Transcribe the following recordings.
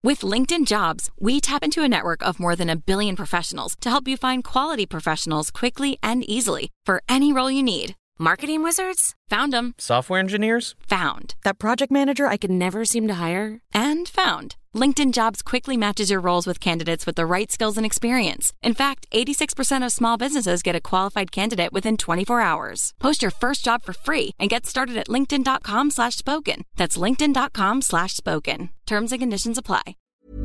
With LinkedIn Jobs, we tap into a network of more than 1 billion professionals to help you find quality professionals quickly and easily for any role you need. Marketing wizards? Found them. Software engineers? Found. That project manager I could never seem to hire? And found. LinkedIn Jobs quickly matches your roles with candidates with the right skills and experience. In fact, 86% of small businesses get a qualified candidate within 24 hours. Post your first job for free and get started at linkedin.com/spoken. That's linkedin.com/spoken. Terms and conditions apply.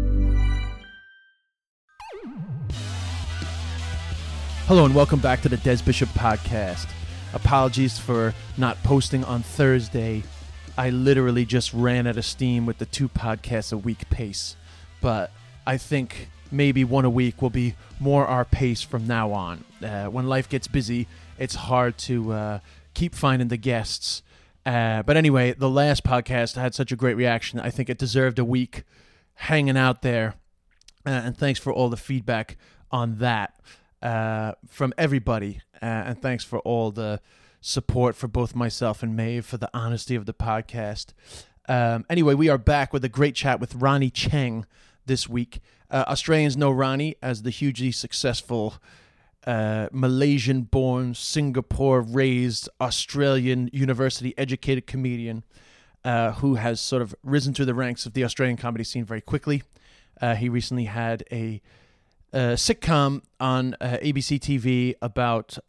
Hello and welcome back to the Des Bishop Podcast. Apologies for not posting on Thursday. I literally just ran out of steam with the 2 podcasts a week pace. But I think maybe one a week will be more our pace from now on. When life gets busy, it's hard to keep finding the guests. But anyway, the last podcast had such a great reaction. I think it deserved a week hanging out there. And thanks for all the feedback on that from everybody. And thanks for all the support for both myself and Maeve, for the honesty of the podcast. Anyway, we are back with a great chat with Ronny Chieng this week. Australians know Ronny as the hugely successful Malaysian-born, Singapore-raised, Australian university-educated comedian who has sort of risen through the ranks of the Australian comedy scene very quickly. He recently had a sitcom on ABC TV about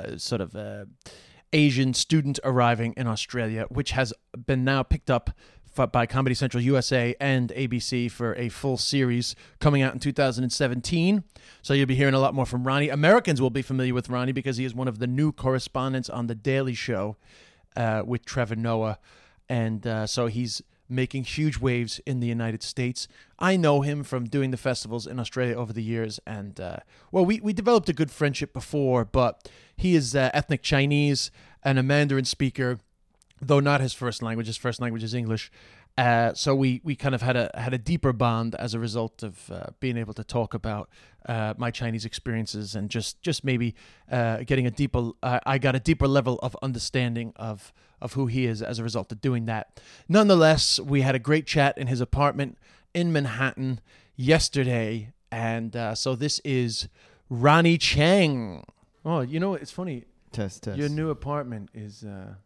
Asian student arriving in Australia, which has been now picked up by Comedy Central USA and ABC for a full series coming out in 2017. So you'll be hearing a lot more from Ronny. Americans will be familiar with Ronny because he is one of the new correspondents on The Daily Show with Trevor Noah. And so he's making huge waves in the United States. I know him from doing the festivals in Australia over the years, and we developed a good friendship before, but he is ethnic Chinese and a Mandarin speaker, though not his first language. His first language is English. So we kind of had a deeper bond as a result of being able to talk about my Chinese experiences and just maybe getting a deeper. I got a deeper level of understanding of who he is as a result of doing that. Nonetheless, we had a great chat in his apartment in Manhattan yesterday, and so this is Ronny Chieng. Oh, you know it's funny. Test. Your new apartment is.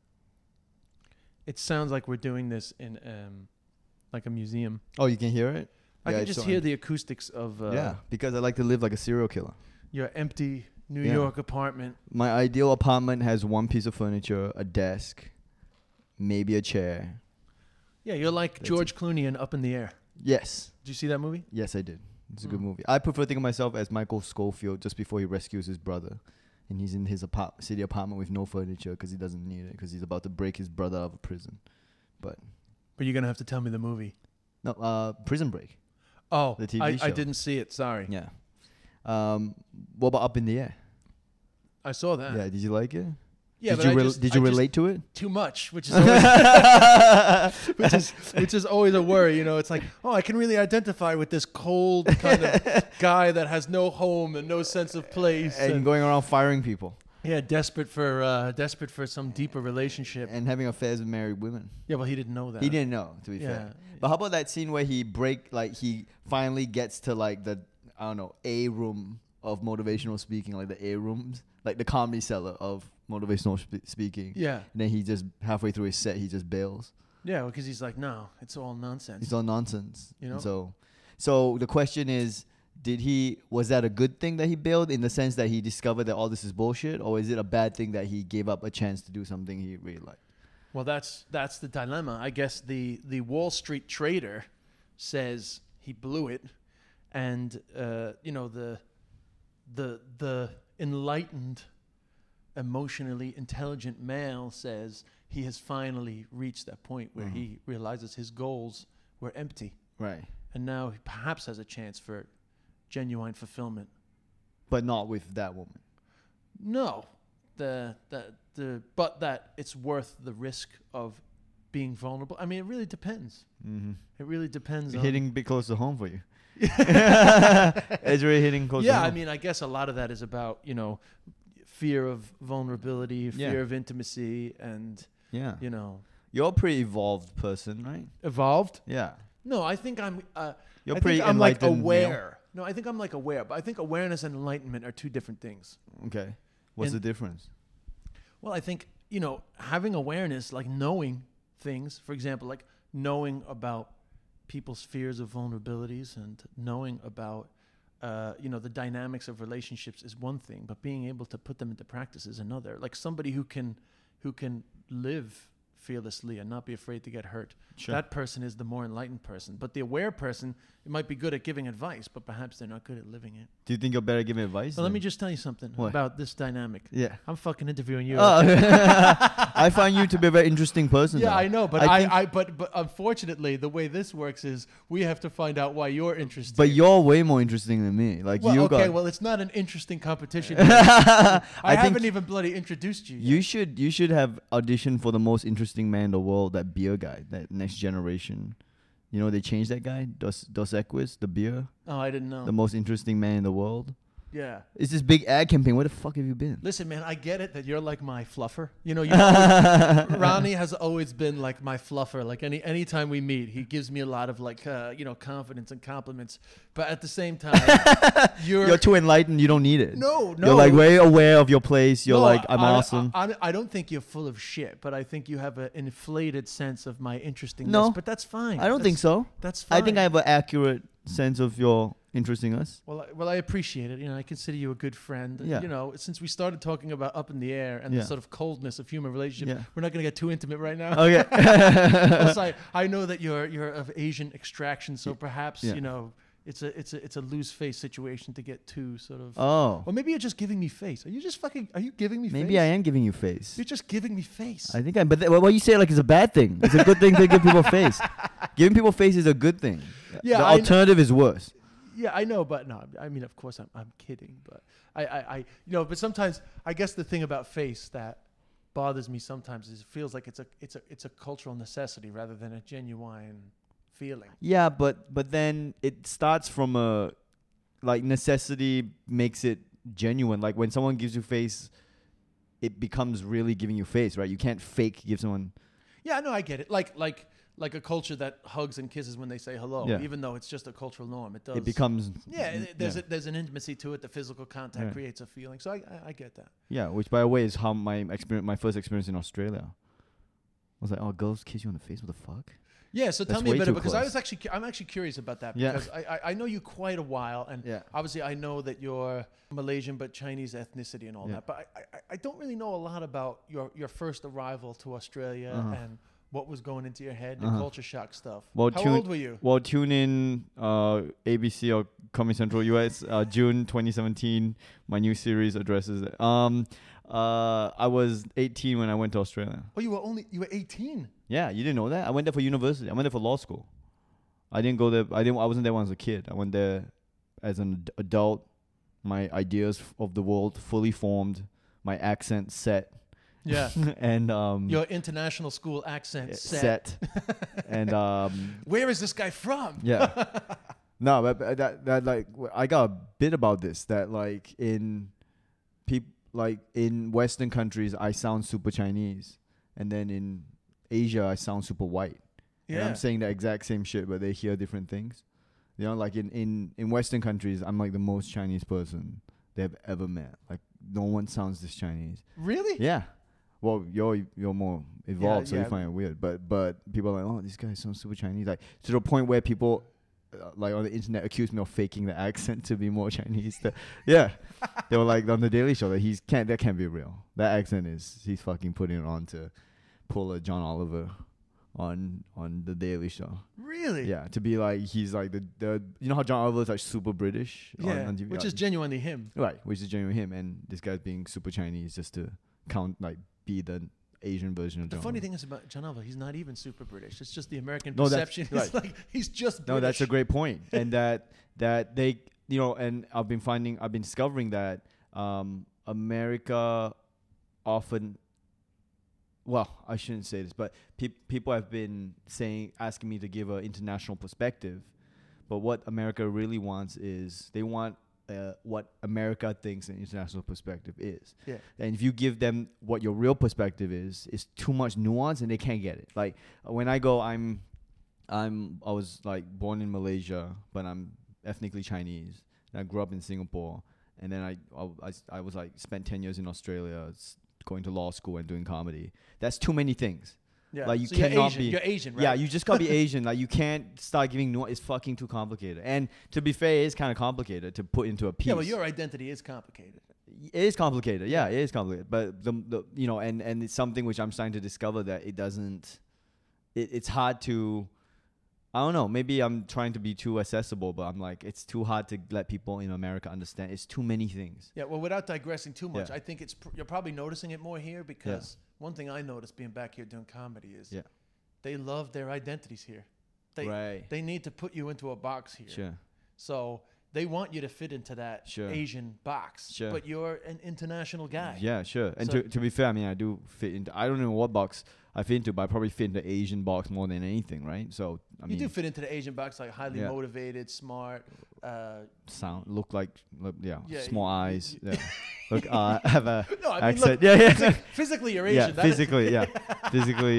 It sounds like we're doing this in like a museum. Oh, you can hear it? I can just hear the acoustics of because I like to live like a serial killer. Your empty New York apartment. My ideal apartment has one piece of furniture, a desk, maybe a chair. Yeah, you're like That's George Clooney in Up in the Air. Yes. Did you see that movie? Yes, I did. It's a good movie. I prefer thinking of myself as Michael Scofield just before he rescues his brother. And he's in his city apartment with no furniture because he doesn't need it because he's about to break his brother out of prison. But you're going to have to tell me the movie. No, Prison Break. Oh, the TV show. I didn't see it. Sorry. Yeah. What about Up in the Air? I saw that. Yeah. Did you like it? Yeah, did you relate to it? Too much, which is always, which is always a worry. You know, it's like, oh, I can really identify with this cold kind of guy that has no home and no sense of place and going around firing people. Yeah, desperate for some deeper relationship and having affairs with married women. Yeah, well, he didn't know that. He didn't know, to be fair. But how about that scene where he finally gets to like the A room of motivational speaking, like the A rooms, like the comedy cellar of motivational speaking. Yeah. And then he just halfway through his set, he just bails. Yeah, because he's like, no, it's all nonsense. It's all nonsense. You know. So the question is, was that a good thing that he bailed in the sense that he discovered that all this is bullshit, or is it a bad thing that he gave up a chance to do something he really liked? Well, that's the dilemma. I guess the Wall Street trader says he blew it, and the enlightened, emotionally intelligent male says he has finally reached that point where he realizes his goals were empty. Right. And now he perhaps has a chance for genuine fulfillment. But not with that woman. No. But that it's worth the risk of being vulnerable. I mean, it really depends. Mm-hmm. It really depends. Hitting a bit close to home for you. It's really hitting close to home. Yeah, I mean, I guess a lot of that is about, fear of vulnerability, fear of intimacy, and, You're a pretty evolved person, right? Evolved? Yeah. No, I think I'm You're I pretty think I'm like enlightened. aware. No, I think I'm like aware, but I think awareness and enlightenment are two different things. Okay. What's the And- difference? Well, I think, having awareness, like knowing things, for example, like knowing about people's fears of vulnerabilities and knowing about, the dynamics of relationships is one thing, but being able to put them into practice is another. Like somebody who can live fearlessly and not be afraid to get hurt. Sure. That person is the more enlightened person. But the aware person, it might be good at giving advice, but perhaps they're not good at living it. Do you think you're better at giving advice? Well, let then? me just tell you something What? about this dynamic. Yeah. I'm fucking interviewing you. Oh. I find you to be a very interesting person. Yeah, though. I know, but I think- but unfortunately, the way this works is we have to find out why you're interested. But you're way more interesting than me. Like well, you okay, got. well, it's not an interesting competition. I think haven't even bloody introduced you. you Yet. should have auditioned for the most interesting man in the world, that beer guy, that next generation. You know, they changed that guy, Dos Equis, the beer, Oh, I didn't know. the most interesting man in the world. Yeah. It's this big ad campaign. Where the fuck have you been? Listen, man, I get it that you're like my fluffer. Ronnie has always been like my fluffer. Like anytime we meet, he gives me a lot of like confidence and compliments. But at the same time, You're too enlightened. You don't need it. No. You're like way aware of your place. You're No, like, I'm awesome. I don't think you're full of shit, but I think you have an inflated sense of my interestingness. No, but that's fine. I don't think so. That's fine. I think I have an accurate sense of your interestingness. Well, I appreciate it. I consider you a good friend. Yeah. Since we started talking about up in the air and Yeah. the sort of coldness of human relationships, Yeah. we're not going to get too intimate right now. Okay. Plus, I know that you're of Asian extraction, so perhaps Yeah. it's a loose face situation to get too sort of. Oh. Or maybe you're just giving me face. Are you giving me face? Maybe I am giving you face. You're just giving me face. I think but what you say like is a bad thing. It's a good thing to give people face. Giving people face is a good thing. Yeah, The I kn- alternative is worse. Yeah, I know, but no. I mean, of course, I'm kidding, but but sometimes I guess the thing about face that bothers me sometimes is it feels like it's a cultural necessity rather than a genuine feeling. Yeah, but then it starts from a like necessity makes it genuine. Like when someone gives you face, it becomes really giving you face, right? You can't fake give someone. Yeah, no, I get it. Like a culture that hugs and kisses when they say hello, Yeah. even though it's just a cultural norm. It does. It becomes There's an intimacy to it. The physical contact Yeah. creates a feeling. So I get that. yeah. Which by the way is how my first experience in Australia. I was like, oh, girls kiss you on the face. What the fuck? Yeah, so tell That's me a way bit too because close. I'm actually curious about that Yeah. because I know you quite a while and Yeah. obviously I know that you're Malaysian but Chinese ethnicity and all Yeah. that, but I don't really know a lot about your first arrival to Australia and what was going into your head and culture shock stuff. Well, How old were you? Well, tune in ABC or Comedy Central US June 2017. My new series addresses it. I was 18 when I went to Australia. Oh, you were 18. Yeah, you didn't know that? I went there for university. I went there for law school. I didn't go there. I wasn't there when I was a kid. I went there as an adult. My ideas of the world fully formed. My accent set. Yeah. And Your international school accent set. And Where is this guy from? yeah. No, but that like I got a bit about this that like in Western countries I sound super Chinese, and then in Asia I sound super white. Yeah. And I'm saying the exact same shit, but they hear different things. You know, like in Western countries, I'm like the most Chinese person they've ever met. Like no one sounds this Chinese. Really? Yeah. Well, you're more evolved, so you yeah. find it weird. But people are like, oh, this guy sounds super Chinese. Like to the point where people like on the internet accuse me of faking the accent to be more Chinese. Yeah, they were like on the Daily Show that that can't be real. That accent he's fucking putting it on to pull a John Oliver on the Daily Show. Really? Yeah, to be like he's like the you know how John Oliver is like super British on TV, which like, is genuinely him. right, which is genuine him, and this guy's being super Chinese just to be the Asian version of The John funny Oliver. thing is about John Oliver, he's not even super British. It's just the American No, that's perception. right. It's like he's just British. No, that's a great point. And that they, you know, and I've been discovering that America often, well, I shouldn't say this, but people have been asking me to give an international perspective. But what America really wants is they want what America thinks an international perspective is. Yeah. And if you give them what your real perspective is, it's too much nuance and they can't get it. Like when I go, I'm I was like born in Malaysia, but I'm ethnically Chinese. And I grew up in Singapore, and then I was like spent 10 years in Australia, going to law school and doing comedy. That's too many things. Yeah. Like you so cannot you're Asian, right? Yeah, you just gotta be Asian. Like you can't start giving it's fucking too complicated. And to be fair, it is kind of complicated to put into a piece. Yeah, well, your identity is complicated. It is complicated. Yeah, it is complicated. But the you know, and it's something which I'm starting to discover that it doesn't. It's hard to. I don't know. Maybe I'm trying to be too accessible, but I'm like, it's too hard to let people in America understand. It's too many things. Yeah. Well, without digressing too much, Yeah. I think you're probably noticing it more here because one thing I noticed being back here doing comedy is they love their identities here. They need to put you into a box here. Sure. So they want you to fit into that Asian box. Sure. But you're an international guy. Yeah, sure. And So- to be fair, I mean, I do fit into. I don't know what box I fit into, but I probably fit into Asian box more than anything, right? So I mean, You do fit into the Asian box, like highly Yeah. motivated, smart. look like Yeah, small eyes. Yeah. Look, I have a No, I mean, accent. look, Yeah. physically you're Yeah, Asian. That is- physically, yeah, physically,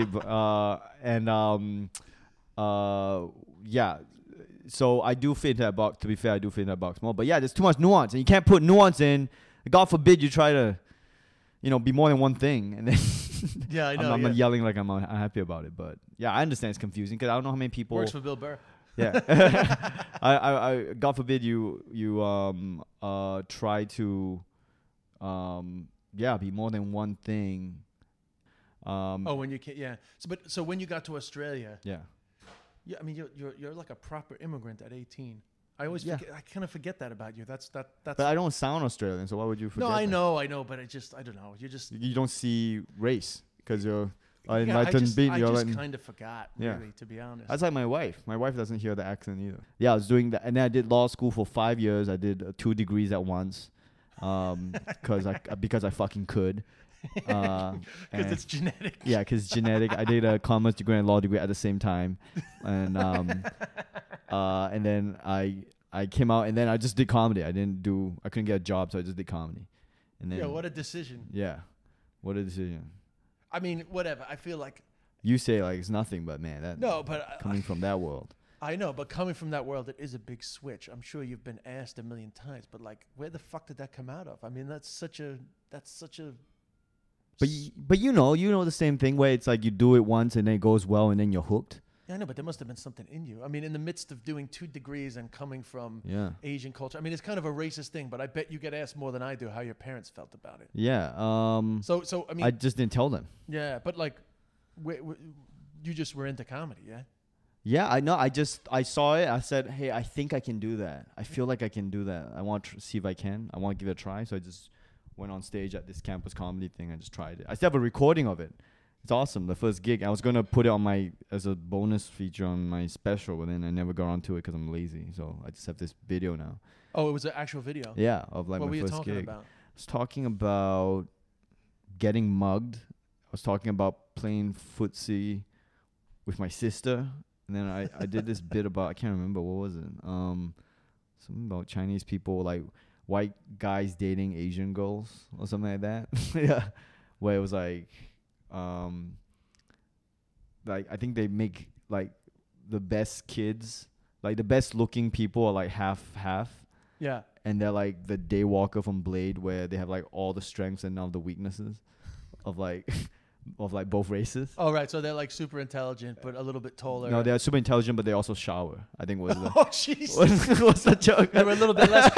yeah. So I do fit into that box. To be fair, I do fit in that box more. But yeah, there's too much nuance, and you can't put nuance in. God forbid you try to, be more than one thing, and then Yeah, I know. I'm yeah. yelling like I'm unhappy about it. But yeah, I understand it's confusing because I don't know how many people. Works for Bill Burr. Yeah. I God forbid you try to be more than one thing. When you can't, yeah. So when you got to Australia, Yeah. I mean you're like a proper immigrant at 18. I always forget, I kind of forget that about you. That's But I don't sound Australian, so why would you forget? no, I that? know, but I don't know. You don't see race because you're I enlightened being. I You're just like, kind of forgot, Yeah. really, to be honest. that's like my wife. My wife doesn't hear the accent either. Yeah, I was doing that, and then I did law school for 5 years. I did 2 degrees at once, because I fucking could. Because it's genetic. Yeah, because it's genetic. I did a commerce degree and a law degree at the same time, and and then I came out, and then I just did comedy. I couldn't get a job, so I just did comedy. And then Yeah, what a decision. Yeah, what a decision. I mean, whatever. I feel like You say like it's nothing, but man, that no, but coming from that world. I know, but coming from that world, it is a big switch. I'm sure you've been asked a million times, but like, where the fuck did that come out of? I mean, that's such a. But you know the same thing where it's like you do it once and then it goes well and then you're hooked. Yeah, I know, but there must have been something in you. I mean, in the midst of doing 2 degrees and coming from Yeah. Asian culture, I mean, it's kind of a racist thing, but I bet you get asked more than I do how your parents felt about it. Yeah. So I mean, I just didn't tell them. yeah, but like, you just were into comedy, yeah? Yeah, I know. I saw it. I said, hey, I think I can do that. I feel like I can do that. I want to see if I can. I want to give it a try. So I just went on stage at this campus comedy thing. I just tried it. I still have a recording of it. It's awesome. The first gig. I was going to put it as a bonus feature on my special, but then I never got onto it because I'm lazy. So I just have this video now. Oh, it was an actual video? Yeah, of like What were my you first talking gig. about? I was talking about getting mugged. I was talking about playing footsie with my sister. And then I did this bit about, I can't remember, what was it? Something about Chinese people, like white guys dating Asian girls or something like that. Yeah. Where it was like I think they make like the best kids, like the best looking people are like half. Yeah. And they're like the Daywalker from Blade, where they have like all the strengths and none of the weaknesses of like both races. Oh, right. So they're like super intelligent, but a little bit taller. No, they're super intelligent, but they also shower. I think was the Oh, jeez. what's the joke? They were a little bit less.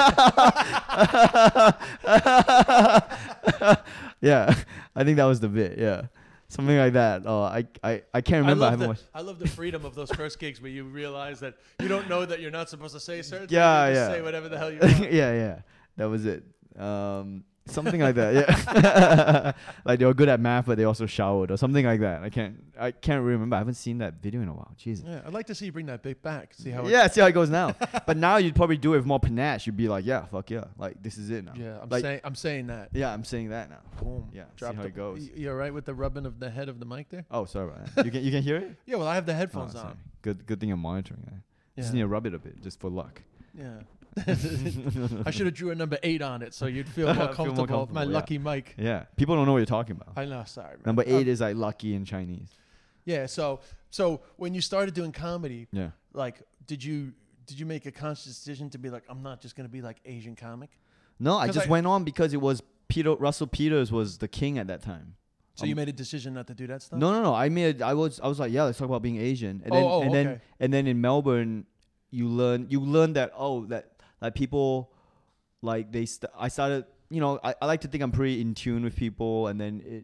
Yeah, I think that was the bit. Yeah, something like that. Oh, I can't remember. I love the freedom of those first gigs where you realize that you don't know that you're not supposed to say certain Yeah, things. You yeah. just say whatever the hell you want. yeah. That was it. Something like that. Yeah, like they were good at math, but they also showered or something like that. I can't remember. I haven't seen that video in a while. Jesus. Yeah, I'd like to see you bring that bit back. See how. See how it goes now. But now you'd probably do it with more panache. You'd be like, yeah, fuck yeah, like this is it now. Yeah, like, I'm saying that. Yeah, I'm saying that now. Boom. Yeah, Drop see how it goes. You all right with the rubbing of the head of the mic there? Oh, sorry about that. You can hear it. Yeah, well, I have the Oh, headphones sorry. on. Good thing I'm monitoring that. Just Yeah. need to rub it a bit, just for luck. Yeah. I should have drew a number 8 on it so you'd feel more Feel more comfortable. My comfortable, yeah. lucky mic. Yeah, people don't know what you're talking about. I know, sorry. Man. Number 8 is like lucky in Chinese. Yeah. So when you started doing comedy, Yeah. like, did you make a conscious decision to be like, I'm not just gonna be like Asian comic? No, I 'Cause just went on because it was Russell Peters was the king at that time. So you made a decision not to do that stuff? No. I was like, yeah, let's talk about being Asian. And okay. then in Melbourne, you learn that that people like I started, you know, I like to think I'm pretty in tune with people, and then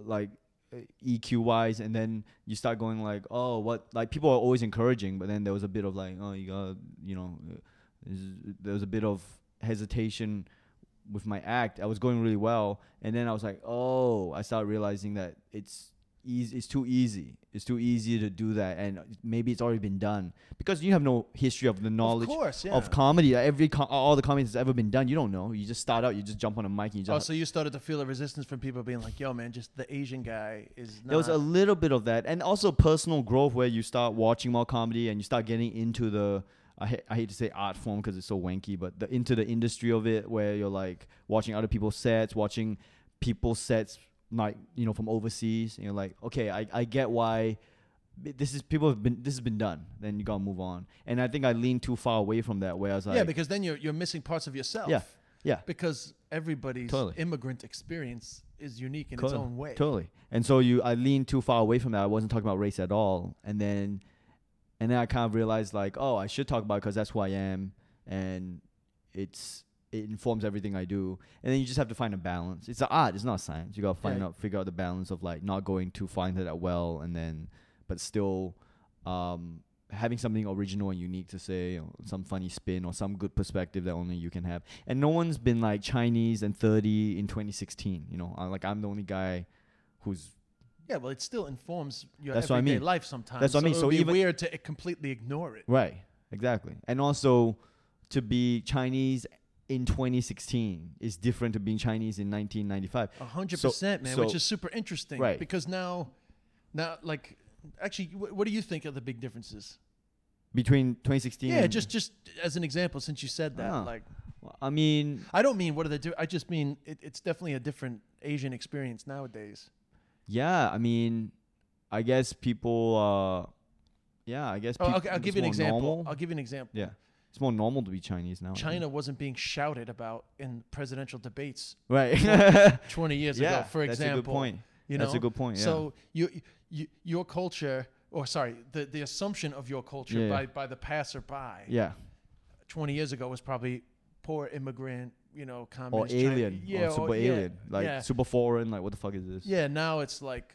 EQ wise, and then you start going like, oh, what, like, people are always encouraging, but then there was a bit of like, oh, you got, you know, there was a bit of hesitation with my act. I was going really well, and then I was like, oh, I started realizing that it's too easy. It's too easy to do that, and maybe it's already been done because you have no history of the knowledge of comedy. All the comedy that's ever been done, you don't know. You just start out, you just jump on a mic, and you just. So you started to feel a resistance from people being like, "Yo, man, just the Asian guy is." There was a little bit of that, and also personal growth where you start watching more comedy and you start getting into the. I hate to say art form because it's so wanky, but into the industry of it, where you're like watching other people's sets, watching people's sets, like, you know, from overseas, and you're like, okay, I get why this has been done. Then you gotta move on. And I think I leaned too far away from that, where I was like, because then you're missing parts of yourself. Yeah. Because everybody's immigrant experience is unique in its own way. Totally. And so I leaned too far away from that. I wasn't talking about race at all. And then I kind of realized like, oh, I should talk about it because that's who I am, and it informs everything I do. And then you just have to find a balance. It's an art. It's not science. You got to figure out the balance of like not going too far into that well, and then, but still having something original and unique to say, or some funny spin or some good perspective that only you can have. And no one's been like Chinese and 30 in 2016. You know, I'm the only guy who's. Yeah, well, it still informs your That's everyday life sometimes. That's what I mean. So it would be weird to completely ignore it. Right. Exactly. And also, to be Chinese in 2016 is different to being Chinese in 1995. 100%, man, which is super interesting. Right. Because now, like, actually, what do you think are the big differences between 2016? Yeah, just as an example, since you said that, like. I mean, I don't mean what do they do. I just mean it's definitely a different Asian experience nowadays. Yeah, I mean, I guess people. I guess. Okay, I'll give you an example. Normal. I'll give you an example. Yeah, it's more normal to be Chinese now. China wasn't being shouted about in presidential debates, right? 20 years ago, for example. That's a good point. You know? That's a good point. Yeah. So your culture, or sorry, the assumption of your culture by the passerby. Yeah. 20 years ago was probably poor immigrant. You know, communist or alien, China. or super alien, like super foreign. Like, what the fuck is this? Yeah, now it's like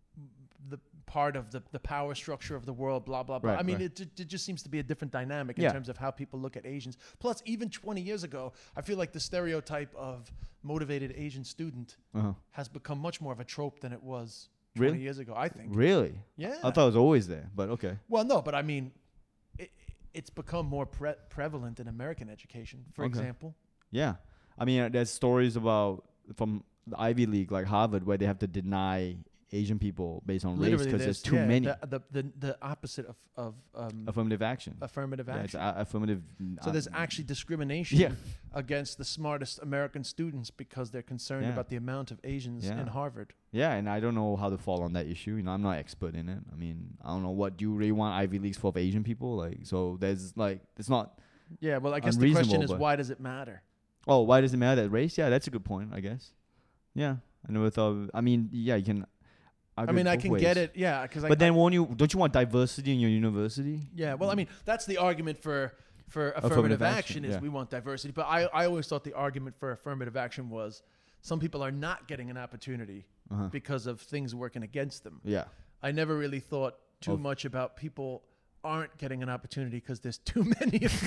the part of the power structure of the world. Blah blah blah. Right, I mean, it just seems to be a different dynamic in terms of how people look at Asians. Plus, even 20 years ago, I feel like the stereotype of motivated Asian student has become much more of a trope than it was 20 years ago. I think. Really? Yeah. I thought it was always there, but okay. Well, no, but I mean, it's become more prevalent in American education, for example. Yeah. I mean, there's stories from the Ivy League, like Harvard, where they have to deny Asian people based on race because there's too many. The opposite of affirmative action. Affirmative action. It's affirmative. So there's actually discrimination against the smartest American students because they're concerned about the amount of Asians in Harvard. Yeah, and I don't know how to fall on that issue. You know, I'm not expert in it. I mean, I don't know what do you really want Ivy Leagues for of Asian people? Like, so there's like, it's not. Yeah, well, I guess the question is, why does it matter? Oh, why does it matter that race? Yeah, that's a good point, I guess. Yeah, I never thought. I mean, yeah, you can. I mean, I can get it. Yeah, because. But then, don't you want diversity in your university? Yeah, well, I mean, that's the argument for affirmative action is we want diversity. But I always thought the argument for affirmative action was some people are not getting an opportunity because of things working against them. Yeah, I never really thought too much about people aren't getting an opportunity because there's too many of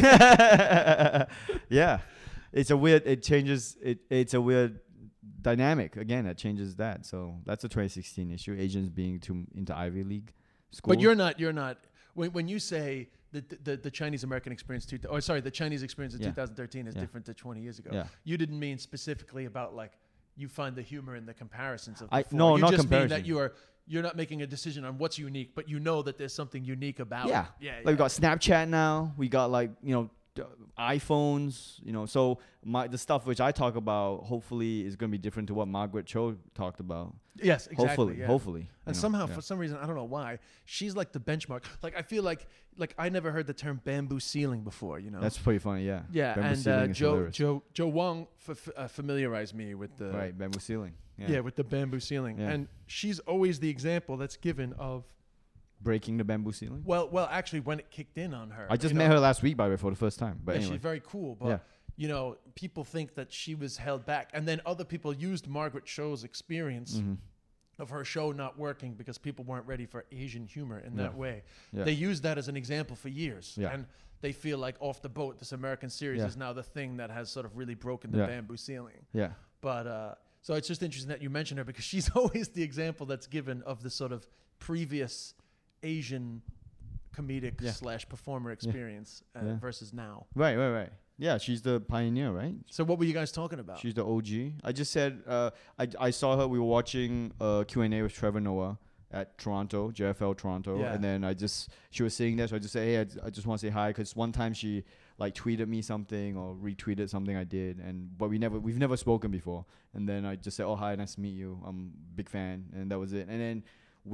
them. Yeah. It's a weird. It changes. It's a weird dynamic again. That changes that. So that's a 2016 issue. Asians being too into Ivy League schools. But you're not. When you say the Chinese American experience, the Chinese experience in 2013 is different to 20 years ago. Yeah. You didn't mean specifically about like you find the humor in the comparisons of. No, you not just comparison. mean that you're not making a decision on what's unique, but you know that there's something unique about it. Like we got Snapchat now. We got like iPhones, so the stuff which I talk about hopefully is going to be different to what Margaret Cho talked about. Yes, exactly. Hopefully. And somehow, for some reason, I don't know why, she's like the benchmark. Like, I feel like I never heard the term bamboo ceiling before, That's pretty funny, yeah. Yeah, bamboo and Joe Wong familiarized me with the... Right, bamboo ceiling. Yeah, with the bamboo ceiling. Yeah. And she's always the example that's given of... Breaking the bamboo ceiling? Well, actually, when it kicked in on her. I just met her last week, by the way, for the first time. But anyway. She's very cool, but... people think that she was held back. And then other people used Margaret Cho's experience of her show not working because people weren't ready for Asian humor in that way. Yeah. They used that as an example for years. Yeah. And they feel like Off the Boat, this American series, is now the thing that has sort of really broken the bamboo ceiling. Yeah. But so it's just interesting that you mention her because she's always the example that's given of the sort of previous Asian comedic / performer experience versus now. Right. Yeah, she's the pioneer, right? So what were you guys talking about? She's the OG. I just said I saw her. We were watching Q&A with Trevor Noah at Toronto, JFL Toronto, and then she was saying that, so I just say, hey, I just want to say hi because one time she like tweeted me something or retweeted something I did, but we've never spoken before, and then I just said, oh hi, nice to meet you, I'm a big fan, and that was it. And then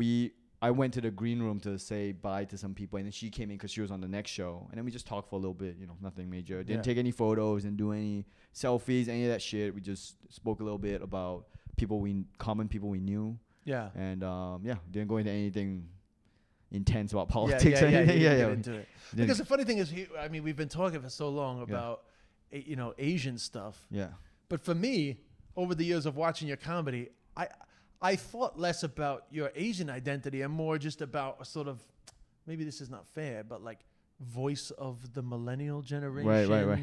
I went to the green room to say bye to some people, and then she came in because she was on the next show. And then we just talked for a little bit, nothing major. Didn't take any photos and do any selfies, any of that shit. We just spoke a little bit about common people we knew. Yeah. And didn't go into anything intense about politics or anything. Get into it. Because the funny thing is, we've been talking for so long about Asian stuff. Yeah. But for me, over the years of watching your comedy, I thought less about your Asian identity and more just about a sort of, maybe this is not fair, but like voice of the millennial generation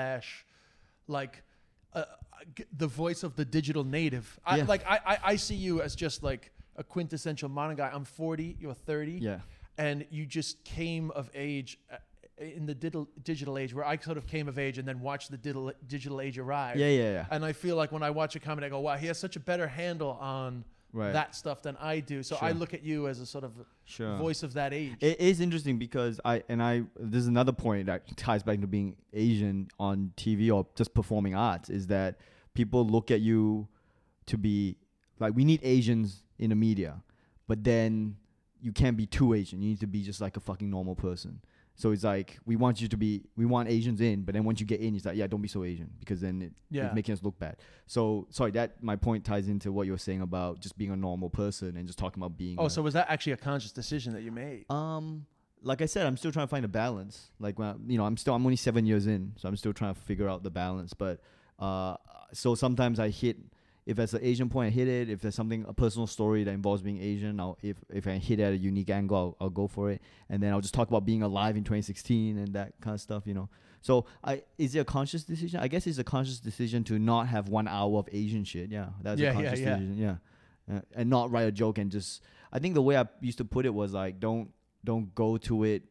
/ like the voice of the digital native. I see you as just like a quintessential modern guy. I'm 40, you're 30. Yeah. And you just came of age in the digital age, where I sort of came of age and then watched the digital age arrive. Yeah. And I feel like when I watch a comedy, I go, wow, he has such a better handle on that stuff than I do. So I look at you as a sort of voice of that age. It is interesting because this is another point that ties back to being Asian on TV or just performing arts, is that people look at you to be like, we need Asians in the media, but then you can't be too Asian. You need to be just like a fucking normal person. So it's like, we want Asians in, but then once you get in, it's like, don't be so Asian, because then it's making us look bad. So, sorry, my point ties into what you were saying about just being a normal person and just talking about being. So was that actually a conscious decision that you made? Like I said, I'm still trying to find a balance. Like, I'm only 7 years in, so I'm still trying to figure out the balance. But, so sometimes I hit, if there's an Asian point, I hit it. If there's a personal story that involves being Asian, if I hit it at a unique angle, I'll go for it. And then I'll just talk about being alive in 2016 and that kind of stuff, So is it a conscious decision? I guess it's a conscious decision to not have 1 hour of Asian shit. Yeah, that's a conscious decision. Yeah. And not write a joke and just, I think the way I used to put it was like, don't go to it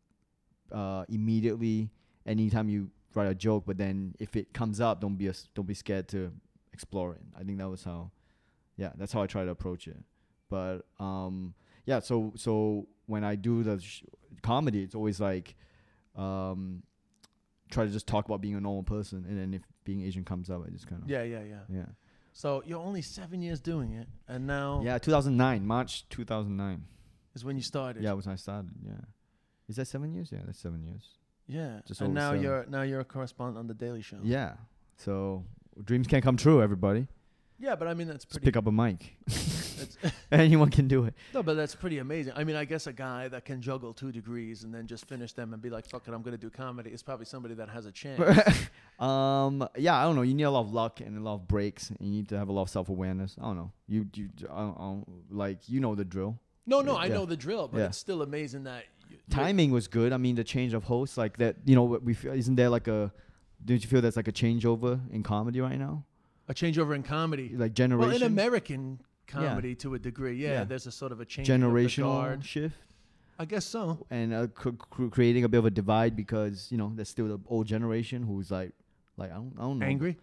immediately anytime you write a joke, but then if it comes up, don't be scared to explore it. I think that was that's how I try to approach it. But so when I do the comedy, it's always like try to just talk about being a normal person, and then if being Asian comes up, I just kind of yeah. So you're only 7 years doing it, and now 2009, March 2009 is when you started. Yeah, was when I started. Yeah, is that 7 years? Yeah, that's 7 years. Yeah, just and now you're a correspondent on the Daily Show. Yeah, so dreams can come true, everybody. Yeah, but I mean, that's pretty... Just pick up a mic. Anyone can do it. No, but that's pretty amazing. I mean, I guess a guy that can juggle 2 degrees and then just finish them and be like, fuck it, I'm going to do comedy is probably somebody that has a chance. I don't know. You need a lot of luck and a lot of breaks, and you need to have a lot of self-awareness. I don't know. You know the drill. No, I know the drill, but it's still amazing that... Timing was good. I mean, the change of hosts, like that, isn't there like a... Don't you feel that's like a changeover in comedy right now? A changeover in comedy? Like generation? Well, in American comedy to a degree, there's a sort of a change generational shift? I guess so. And creating a bit of a divide because, there's still the old generation who's like Like I don't know. Angry?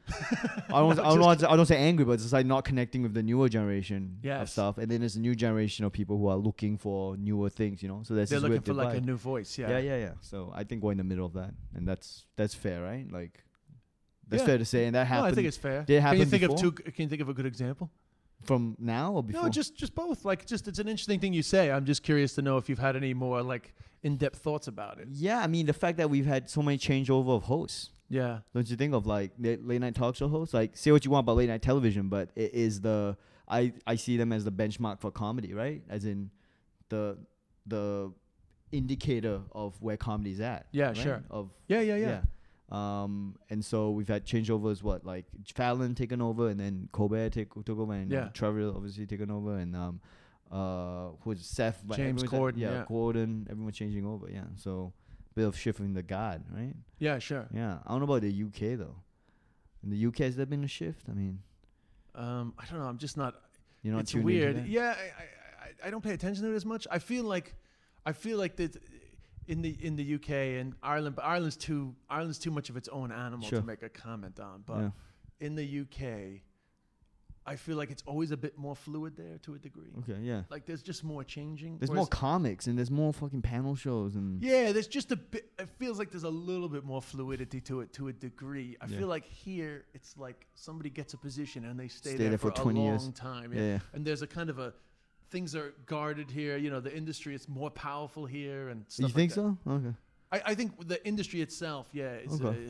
I don't say angry, but it's just like not connecting with the newer generation of Yes. stuff. And then there's a new generation of people who are looking for newer things, you know. So there's They're this looking weird for like a divide. new voice. Yeah. Yeah. So I think we're in the middle of that, and that's fair, right? Like that's Yeah. fair to say, and that No, happened. I think it's fair. Did it Can you happen think of before? Can you think of a good example? From now or before? No, just both. Like, just it's an interesting thing you say. I'm just curious to know if you've had any more like in-depth thoughts about it. Yeah, I mean the fact that we've had so many changeover of hosts. Yeah. Don't you think of like late night talk show hosts? Like, say what you want about late night television, but it is I see them as the benchmark for comedy, right? As in the indicator of where comedy's at. Yeah, right? sure. Yeah. And so we've had changeovers. What, like Fallon taken over, and then Colbert took over, and Yeah. Trevor obviously taken over, and who's Seth, but James everyone's- Corden, yeah. Gordon, everyone changing over. Yeah, so bit of shift in the guard, right? Yeah, sure. Yeah, I don't know about the UK though. In the UK, has there been a shift? I mean, I don't know. I'm just not. you're not It's tuned weird. into that? Yeah, I don't pay attention to it as much. I feel like that in the UK and Ireland, but Ireland's too much of its own animal Sure. to make a comment on. But Yeah. in the UK, I feel like it's always a bit more fluid there to a degree. Okay, yeah. Like there's just more changing. There's whereas- more comics and there's more fucking panel shows and Yeah, there's just a bit. It feels like there's a little bit more fluidity to it to a degree. I Yeah. feel like here it's like somebody gets a position and they stay Stay there there for for a 20 long years. time. Yeah. And there's a kind of a things are guarded here. You know, the industry is more powerful here and stuff. You think like that. so? Okay. I think the industry itself, yeah, Okay.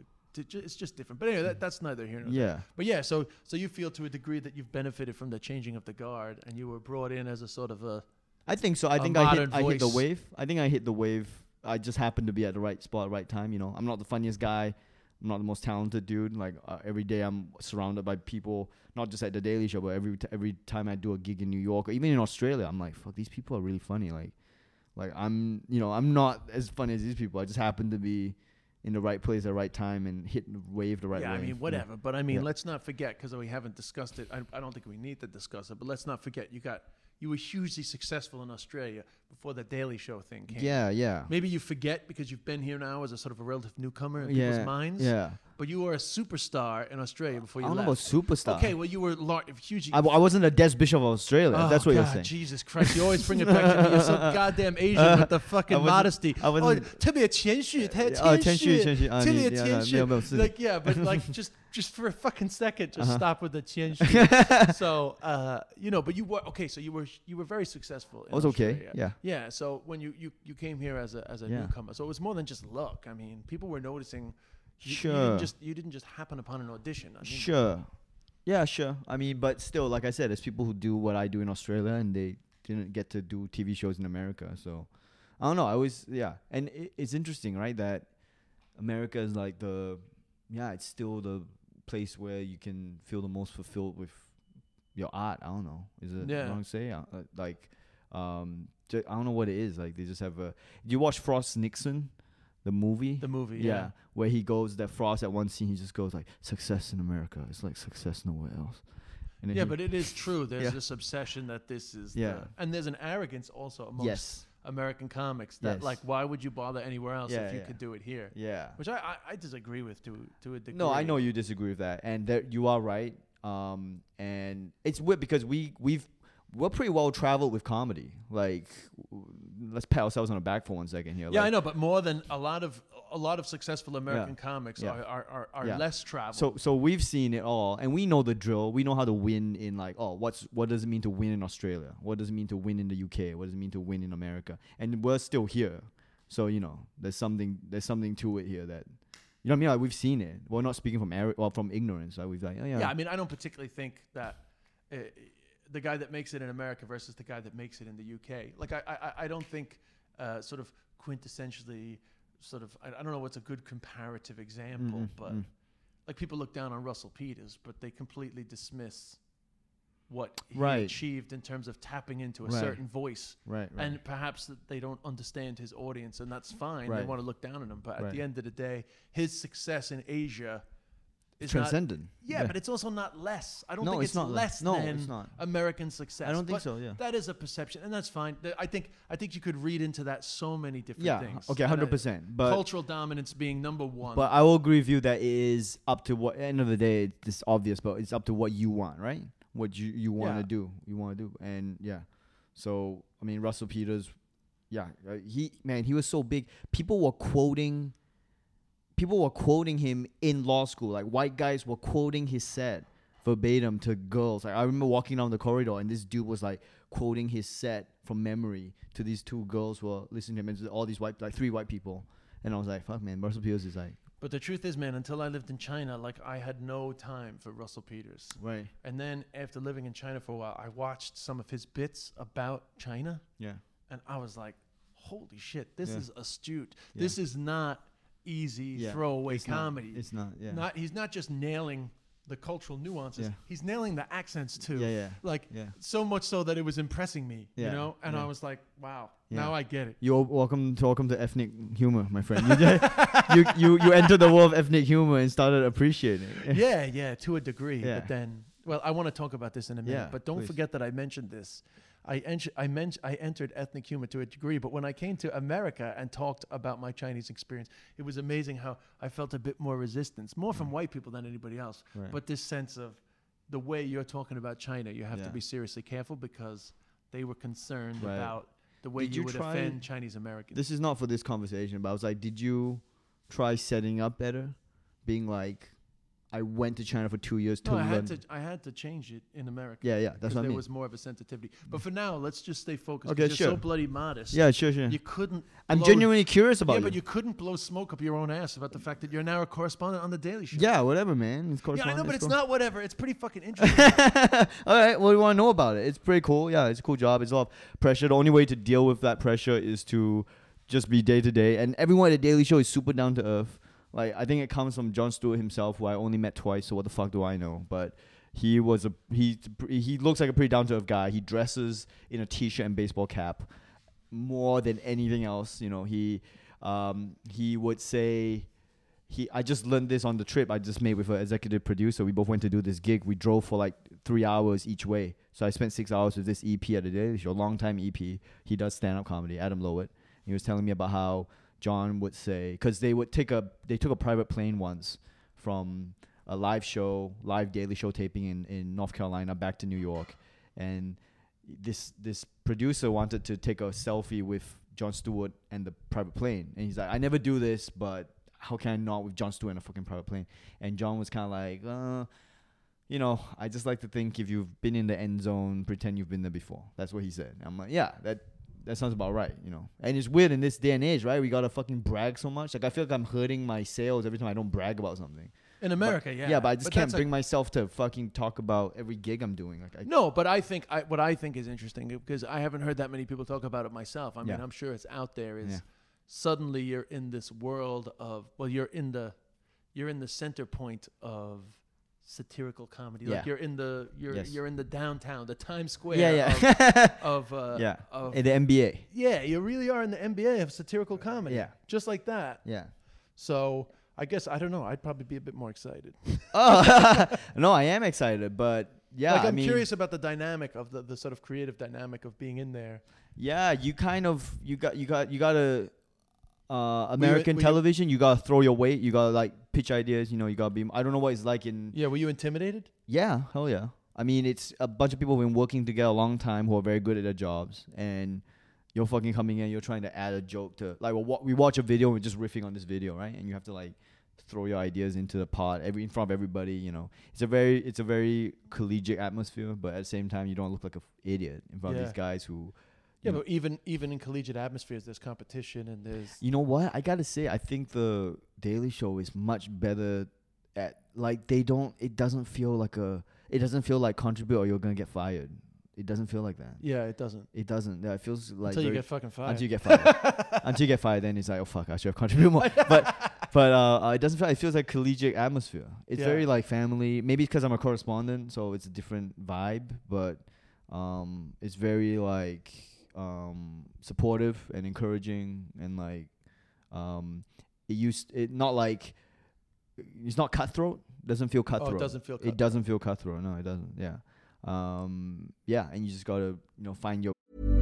it's just different. But anyway, that's neither here nor there. Yeah. But yeah, so you feel to a degree that you've benefited from the changing of the guard, and you were brought in as a sort of a I think so. I A think I modern hit the voice. wave. I think I hit the wave. I just happened to be at the right spot at the right time. You know, I'm not the funniest guy. I'm not the most talented dude. Like every day, I'm surrounded by people. Not just at the Daily Show, but every time I do a gig in New York or even in Australia, I'm like, fuck, these people are really funny. Like I'm not as funny as these people. I just happen to be in the right place at the right time and hit the wave the right way. I mean, whatever. But I mean, Yeah. let's not forget, because we haven't discussed it. I don't think we need to discuss it, but let's not forget you were hugely successful in Australia before the Daily Show thing came. Yeah. Maybe you forget because you've been here now as a sort of a relative newcomer in Yeah. people's minds. Yeah. But you were a superstar in Australia before I you don't know left. about superstar. Okay, well, you were hugely. I wasn't a Des Bishop of Australia. Oh, That's what God, you're saying. Jesus Christ, you always bring it back to me. You're so goddamn Asian with the fucking I wasn't- modesty. I wasn't- 特别谦虚，太谦虚， 特别谦虚。 没有没有是 Like, yeah, but like just for a fucking second, just stop with the 谦虚. So, but you were okay. So you were very successful. In I was okay, Australia. yeah. Yeah. So when you came here as a Yeah. newcomer, so it was more than just luck. I mean, people were noticing. Sure. You didn't just happen upon an audition. I mean, Sure. Yeah, sure. I mean, but still, like I said, there's people who do what I do in Australia and they didn't get to do TV shows in America. So, I don't know. And it's interesting, right? That America is like it's still the place where you can feel the most fulfilled with your art. I don't know. Is it Yeah. wrong to say? I don't know what it is. Like, they just have do you watch Frost Nixon? The movie? The movie, Yeah. yeah. Where he goes, that Frost at one scene, he just goes like, success in America. It's like success nowhere else. And then Yeah, he- but it is true. There's Yeah. this obsession that this is, Yeah. and there's an arrogance also amongst Yes. American comics that Yes. like, why would you bother anywhere else Yeah, if you yeah. could do it here? Yeah. Which I disagree with to a degree. No, I know you disagree with that. And that you are right. And it's weird because we're pretty well traveled with comedy. Like, let's pat ourselves on the back for 1 second here. Yeah, Like, I know, but more than a lot of successful American comics Yeah. are Yeah. less traveled. So we've seen it all, and we know the drill. We know how to win in what does it mean to win in Australia? What does it mean to win in the UK? What does it mean to win in America? And we're still here, so there's something to it here that you know what I mean. Like, we've seen it. We're not speaking from ignorance. Like, we've Yeah, I mean, I don't particularly think that the guy that makes it in America versus the guy that makes it in the UK. Like, I don't think sort of quintessentially sort of, I don't know what's a good comparative example, but like, people look down on Russell Peters, but they completely dismiss what he Right. achieved in terms of tapping into a Right. certain voice. Right. And perhaps that they don't understand his audience, and that's fine. They Right. want to look down on him. But at Right. the end of the day, his success in Asia is transcendent. Not, yeah, but it's also not less. I don't No, think it's it's not less less. No, than it's not. American success. I don't think But so, yeah. that is a perception, and that's fine. I think you could read into that so many different Yeah, things. okay, And, 100%. But cultural dominance being number one. But I will agree with you that it is up to what. End of the day, it's obvious, but it's up to what you want, right? What you want to do, and yeah. So I mean, Russell Peters, yeah, he was so big. People were quoting him in law school. Like white guys were quoting his set verbatim to girls. Like I remember walking down the corridor and this dude was like quoting his set from memory to these two girls who were listening to him, and all these white, like 3 white people. And I was like, fuck, man, Russell Peters is like. But the truth is, man, until I lived in China, like I had no time for Russell Peters. Right. And then after living in China for a while, I watched some of his bits about China. Yeah. And I was like, holy shit, this Yeah. is astute. Yeah. This is not easy throwaway it's comedy. It's not, yeah. He's not just nailing the cultural nuances. Yeah. He's nailing the accents too. Yeah. Like Yeah. so much so that it was impressing me, Yeah. you know? And Yeah. I was like, wow, Yeah. now I get it. You're welcome to ethnic humor, my friend. You entered the world of ethnic humor and started appreciating it. Yeah, to a degree. Yeah. But then, well, I want to talk about this in a minute. Yeah, but don't please. forget that I mentioned this. I entered ethnic humor to a degree, but when I came to America and talked about my Chinese experience, it was amazing how I felt a bit more resistance, more from white people than anybody else. Right. But this sense of the way you're talking about China, you have to Yeah. be seriously careful because they were concerned Right. about the way Did you you would try- offend Chinese Americans. This is not for this conversation, but I was like, did you try setting up better? Being like, I went to China for 2 years to No, learn. I had to change it in America. Yeah, that's because what I there mean. was more of a sensitivity. But for now, let's just stay focused. Okay, 'cause you're sure. so bloody modest. Yeah, sure. You couldn't. I'm blow- genuinely curious about Yeah, you. but you couldn't blow smoke up your own ass about the fact that you're now a correspondent on the Daily Show. Yeah, whatever, man. It's Yeah, I know, but it's cool. not whatever. It's pretty fucking interesting. All right, what do you want to know about it? It's pretty cool. Yeah, it's a cool job. It's a lot of pressure. The only way to deal with that pressure is to just be day to day. And everyone at the Daily Show is super down to earth. Like, I think it comes from Jon Stewart himself, who I only met twice, so what the fuck do I know? But he looks like a pretty down to earth guy. He dresses in a t-shirt and baseball cap more than anything else. You know, he would say. I just learned this on the trip I just made with an executive producer. We both went to do this gig. We drove for like 3 hours each way. So I spent 6 hours with this EP at the Daily Show, long-time EP. He does stand-up comedy, Adam Lowett. He was telling me about how John would say, because they took a private plane once from a live Daily Show taping in North Carolina back to New York. And this producer wanted to take a selfie with Jon Stewart and the private plane. And he's like, I never do this, but how can I not with Jon Stewart and a fucking private plane? And John was kind of like, you know, I just like to think if you've been in the end zone, pretend you've been there before. That's what he said. And I'm like, yeah, that sounds about right, you know. And it's weird in this day and age, right? We gotta fucking brag so much. Like, I feel like I'm hurting my sales every time I don't brag about something. In America, Yeah, but I just that's can't bring myself to fucking talk about every gig I'm doing. Like, No, but I think what I think is interesting, because I haven't heard that many people talk about it myself. I mean, Yeah. I'm sure it's out there. Is Yeah. suddenly you're in this world of, well, you're in the center point of satirical comedy. Like Yeah. you're in the downtown, the Times Square. yeah. Of In the NBA. yeah, you really are in the NBA of satirical comedy. Yeah. Just like that. Yeah. So I guess, I don't know, I'd probably be a bit more excited. Oh, no, I am excited, but yeah, like, I I'm mean, curious about the dynamic of the sort of creative dynamic of being in there. yeah, you gotta American were you- television. You gotta throw your weight. You gotta like pitch ideas. You know, you gotta be. I don't know what it's like in. Yeah, were you intimidated? Yeah, hell yeah. I mean, it's a bunch of people who've been working together a long time who are very good at their jobs, and you're fucking coming in. You're trying to add a joke to like we watch a video and we're just riffing on this video, right? And you have to like throw your ideas into the pot in front of everybody. You know, it's a very collegiate atmosphere, but at the same time, you don't look like an idiot in front of Yeah. these guys who. Yeah, but even in collegiate atmospheres, there's competition and there's. You know what? I gotta say, I think the Daily Show is much better at like it doesn't feel like contribute or you're gonna get fired. It doesn't feel like that. Yeah, it doesn't. It doesn't. Yeah, it feels like Until you get fucking fired. until you get fired. Until you get fired, then it's like, oh fuck, I should have contributed more. But it doesn't feel. It feels like collegiate atmosphere. It's Yeah. very like family. Maybe it's because I'm a correspondent, so it's a different vibe. But it's very like supportive and encouraging and like it's not cutthroat. Doesn't feel cutthroat. it doesn't feel It cutthroat. doesn't feel cutthroat. No, it doesn't. Yeah. Yeah, and you just gotta find your.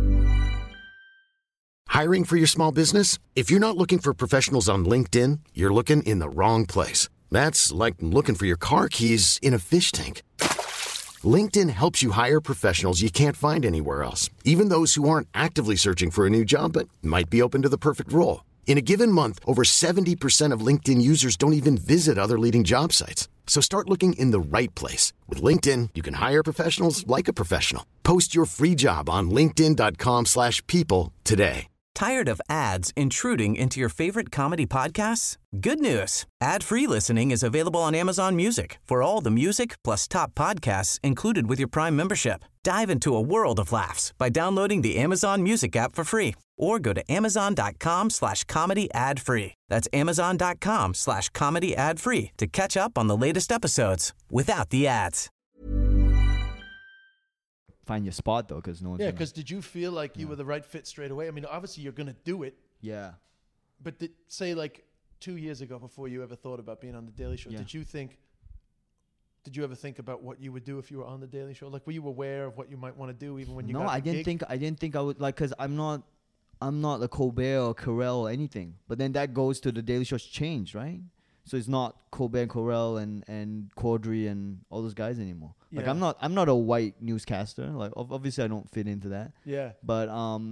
Hiring for your small business? If you're not looking for professionals on LinkedIn, you're looking in the wrong place. That's like looking for your car keys in a fish tank. LinkedIn helps you hire professionals you can't find anywhere else, even those who aren't actively searching for a new job but might be open to the perfect role. In a given month, over 70% of LinkedIn users don't even visit other leading job sites. So start looking in the right place. With LinkedIn, you can hire professionals like a professional. Post your free job on linkedin.com/people today. Tired of ads intruding into your favorite comedy podcasts? Good news. Ad-free listening is available on Amazon Music for all the music plus top podcasts included with your Prime membership. Dive into a world of laughs by downloading the Amazon Music app for free or go to amazon.com/comedy ad-free. That's amazon.com/comedy ad-free to catch up on the latest episodes without the ads. Find your spot though, because no one's. Yeah, gonna- because did you feel like you were the right fit straight away? I mean, obviously you're going to do it, Yeah. but say like 2 years ago, before you ever thought about being on the Daily Show, Yeah. did you ever think about what you would do if you were on the Daily Show? Like, were you aware of what you might want to do even when you No, got I the didn't gig? think. I didn't think I would like, because I'm not a Colbert or Carell or anything. But then that goes to the Daily Show's change, right? So it's not Colbert and Carell and Caudry and all those guys anymore. Like Yeah. I'm not a white newscaster. Like obviously I don't fit into that. Yeah. But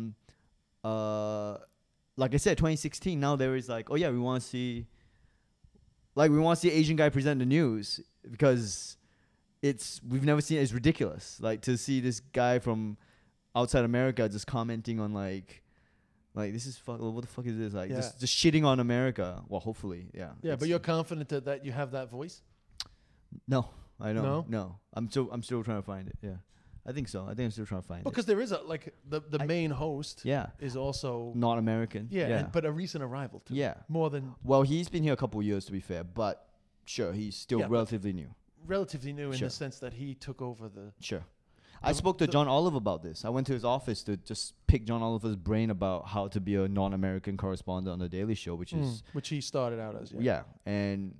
like I said, 2016. Now there is like, oh yeah, we want to see Asian guy present the news, because we've never seen it. It's ridiculous. Like to see this guy from outside America just commenting on like this is what the fuck is this? Like Yeah. just shitting on America. Well, hopefully, yeah. Yeah, but It's- you're confident that you have that voice? no, I don't. No? No, I'm still trying to find it. Yeah, I think so. I think I'm still trying to find Because there is the main host it. Yeah, is also not American. yeah. But a recent arrival too. Yeah. More than Well, he's been here a couple of years, to be fair, but sure, he's still Yeah, but- relatively new. relatively new in Sure. the sense that he took over the Sure. I spoke to John Oliver about this. I went to his office to just pick John Oliver's brain about how to be a non-American correspondent on the Daily Show, which is which he started out as. yeah. And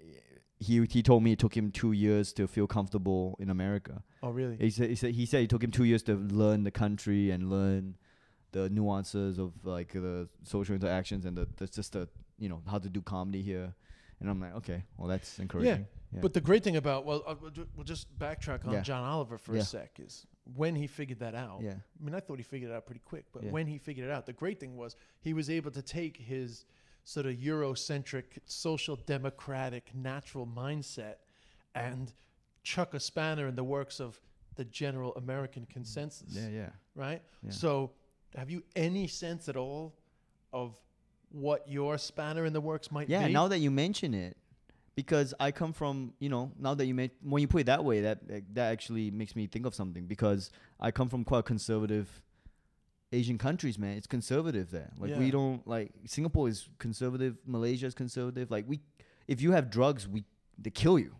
he told me it took him 2 years to feel comfortable in America. Oh, really? He said it took him 2 years to learn the country and learn the nuances of like the social interactions and the how to do comedy here. And I'm like, okay, well that's encouraging. Yeah. But the great thing about we'll just backtrack on Yeah. John Oliver for a Yeah. sec is when he figured that out. Yeah. I mean, I thought he figured it out pretty quick, but Yeah. when he figured it out, the great thing was he was able to take his sort of Eurocentric, social democratic, natural mindset and chuck a spanner in the works of the general American consensus. Yeah. Right? Yeah. So have you any sense at all of what your spanner in the works might Yeah, be? now that you mention it, because I come from, now that when you put it that way, that actually makes me think of something, because I come from quite conservative Asian countries, man. It's conservative there. Like we Yeah. don't Singapore is conservative, Malaysia is conservative. Like if you have drugs, they kill you.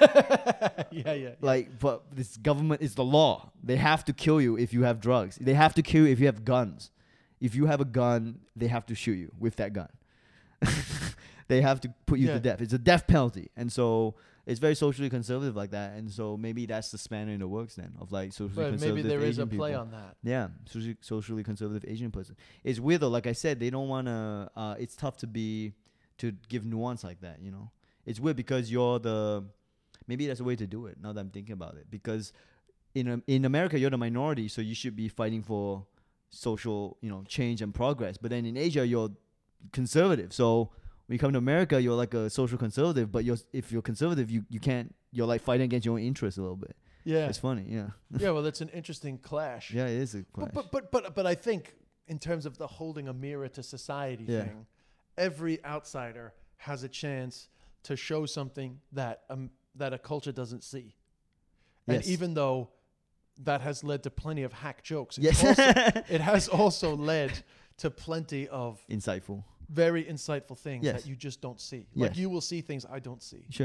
yeah. Like, but this government is the law. They have to kill you if you have drugs. They have to kill you if you have guns. If you have a gun, they have to shoot you with that gun. They have to put you Yeah. to death. It's a death penalty. And so it's very socially conservative like that. And so maybe that's the spanner in the works then of like socially But conservative maybe there is a Asian play people. on that. Yeah, socially conservative Asian person. It's weird though. Like I said, they don't want to. It's tough to give nuance like that. It's weird because maybe that's a way to do it. Now that I'm thinking about it, because in America you're the minority, so you should be fighting for social change and progress. But then in Asia you're conservative, so when you come to America you're like a social conservative. But if you're conservative, you can't. You're like fighting against your own interests a little bit. Yeah. It's funny. Yeah. Yeah, well, that's an interesting clash. Yeah, it is a clash. But I think in terms of the holding a mirror to society Yeah. thing, every outsider has a chance to show something that a culture doesn't see. And Yes. even though that has led to plenty of hack jokes, Yes. it has also led to plenty of Insightful. very insightful things Yes. that you just don't see. Like Yes. you will see things I don't see. Sure.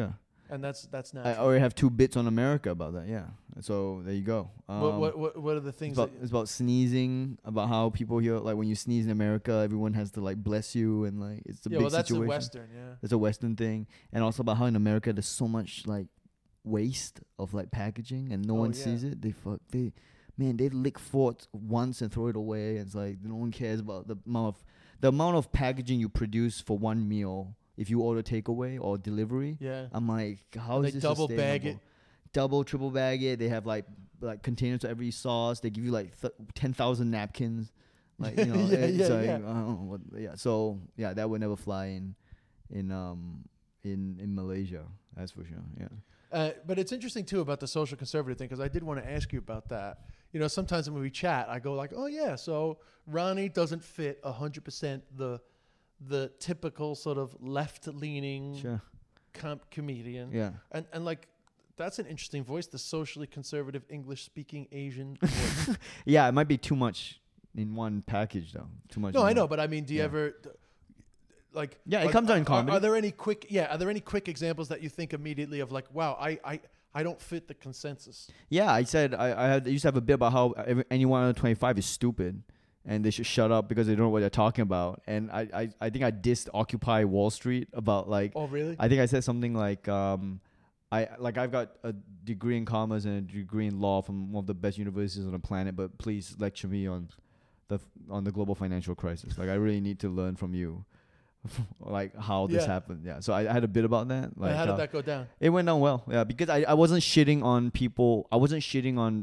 And that's I natural. already have 2 bits on America about that. Yeah. So there you go. What are the things It's about sneezing, about how people here, like when you sneeze in America, everyone has to like bless you, and like it's a big well, that's situation. a Western, yeah. It's a Western thing, and also about how in America there's so much like waste of like packaging, and no one sees it. They lick forks once and throw it away, and it's like no one cares about the amount of packaging you produce for one meal. If you order takeaway or delivery, I'm like, how is this double bag sustainable? Double, triple bag it. They have like containers for every sauce. They give you like 10,000 napkins. Like, you know, I don't know what, So that would never fly in Malaysia. That's for sure. Yeah. But it's interesting too about the social conservative thing, because I did want to ask you about that. You know, sometimes when we chat, I go like, oh yeah, so Ronnie doesn't fit 100% the typical sort of left-leaning comedian. Yeah. And like, that's an interesting voice, the socially conservative English-speaking Asian voice. Yeah, it might be too much in one package, though. Too much. No, I know, but I mean, do you ever... Like, it comes out in comedy. Are there any quick examples that you think immediately of like, wow, I don't fit the consensus? Yeah, I said I used to have a bit about how anyone under 25 is stupid and they should shut up because they don't know what they're talking about. And I think I dissed Occupy Wall Street about like. Oh really? I think I said something like I've got a degree in commerce and a degree in law from one of the best universities on the planet, but please lecture me on the global financial crisis. Like I really need to learn from you. Like how this happened. Yeah. So I had a bit about that. Like how did that go down? It went down well. Yeah, because I wasn't shitting on people. I wasn't shitting on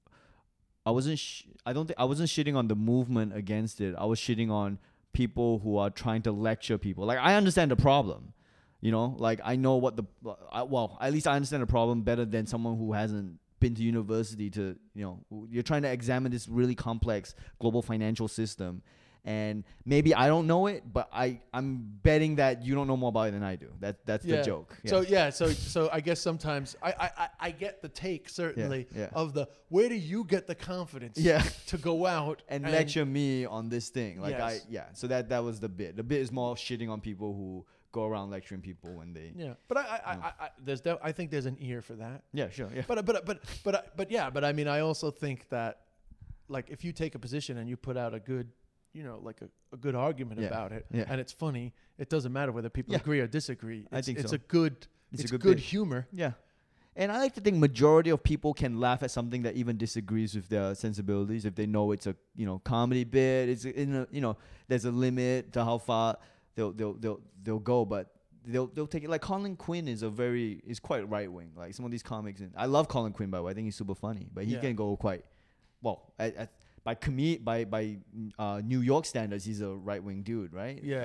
the movement against it. I was shitting on people who are trying to lecture people. Like I understand the problem. You know, like I know what at least I understand the problem better than someone who hasn't been to university to, you know, you're trying to examine this really complex global financial system. And maybe I don't know it, but I'm betting that you don't know more about it than I do. That's the joke. Yeah. So I guess sometimes I get the take certainly of the where do you get the confidence to go out and lecture me on this thing? Like so that was the bit. The bit is more shitting on people who go around lecturing people when they But I think there's an ear for that. Yeah, sure. Yeah. But I mean I also think that like if you take a position and you put out a good like a good argument about it, and it's funny. It doesn't matter whether people agree or disagree. I think it's so. It's good humor. Yeah, and I like to think majority of people can laugh at something that even disagrees with their sensibilities if they know it's a comedy bit. It's there's a limit to how far they'll go, but they'll take it. Like Colin Quinn is quite right wing. Like some of these comics, and I love Colin Quinn by the way. I think he's super funny, but he can go quite well by New York standards, he's a right wing dude, right? Yeah.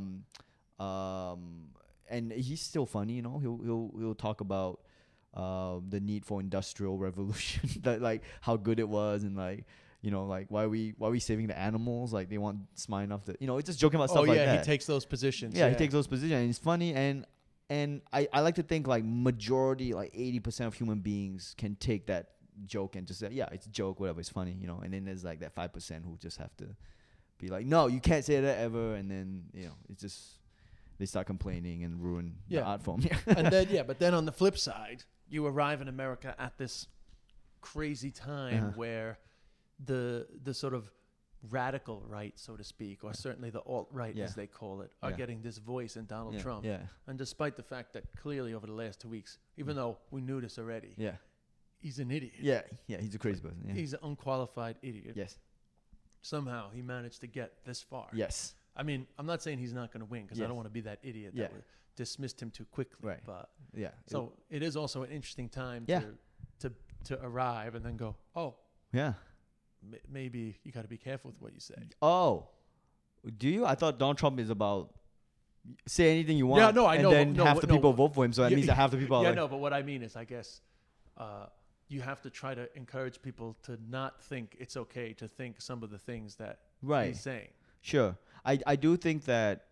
And he's still funny, He'll talk about the need for industrial revolution, that like how good it was, and like like why we saving the animals? Like they want smart enough to it's just joking about stuff like that. Oh yeah, he takes those positions. Yeah, he takes those positions, and it's funny, and I like to think like majority, like 80% of human beings can take that joke and just say, yeah, it's a joke, whatever, it's funny, and then there's like that 5% who just have to be like, no, you can't say that ever, and then it's just they start complaining and ruin the art form. And then but then on the flip side, you arrive in America at this crazy time where the sort of radical right, so to speak, or certainly the alt-right as they call it, are getting this voice in Donald Trump. And despite the fact that clearly over the last 2 weeks, even though we knew this already, he's an idiot. Yeah, he's a crazy person. Yeah. He's an unqualified idiot. Yes. Somehow he managed to get this far. Yes. I mean, I'm not saying he's not going to win because I don't want to be that idiot that dismissed him too quickly. Right. But so it is also an interesting time to arrive and then go, oh. Yeah. Maybe you got to be careful with what you say. Oh. Do you? I thought Donald Trump is about say anything you want. Yeah, no, I know. And then half the people vote for him, so that means that half the people are yeah, like... no, but what I mean is, I guess... you have to try to encourage people to not think it's okay to think some of the things that he's saying. Sure. I do think that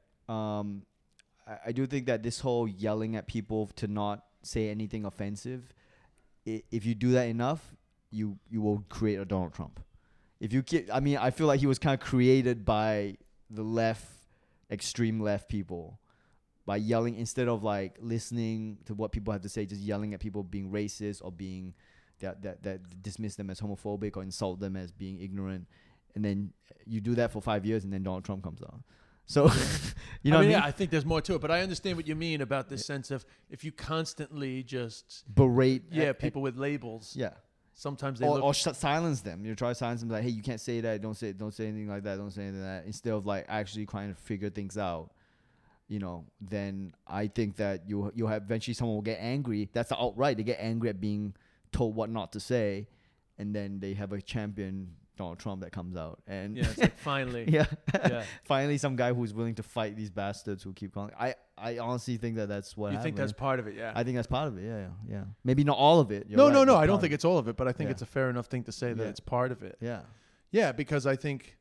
this whole yelling at people to not say anything offensive, if you do that enough, you will create a Donald Trump. If you I feel like he was kind of created by the extreme left people. by yelling instead of like listening to what people have to say, just yelling at people being racist or being that dismiss them as homophobic or insult them as being ignorant. And then you do that for 5 years, and then Donald Trump comes out. So, you know what I mean? Yeah, I think there's more to it, but I understand what you mean about this sense of if you constantly just berate people with labels. Yeah. Sometimes they or silence them. You try to silence them, like, hey, you can't say that. Don't say anything like that. Don't say anything like that. Instead of like actually trying to figure things out, you know, then I think that you'll have eventually someone will get angry. That's the outright. They get angry at being told what not to say, and then they have a champion, Donald Trump, that comes out, and it's like finally, finally some guy who's willing to fight these bastards who keep calling. I honestly think that's what happened. You think that's part of it? Yeah, I think that's part of it. Yeah. Maybe not all of it. No. I don't think it's all of it, but I think it's a fair enough thing to say that it's part of it. Yeah, because I think,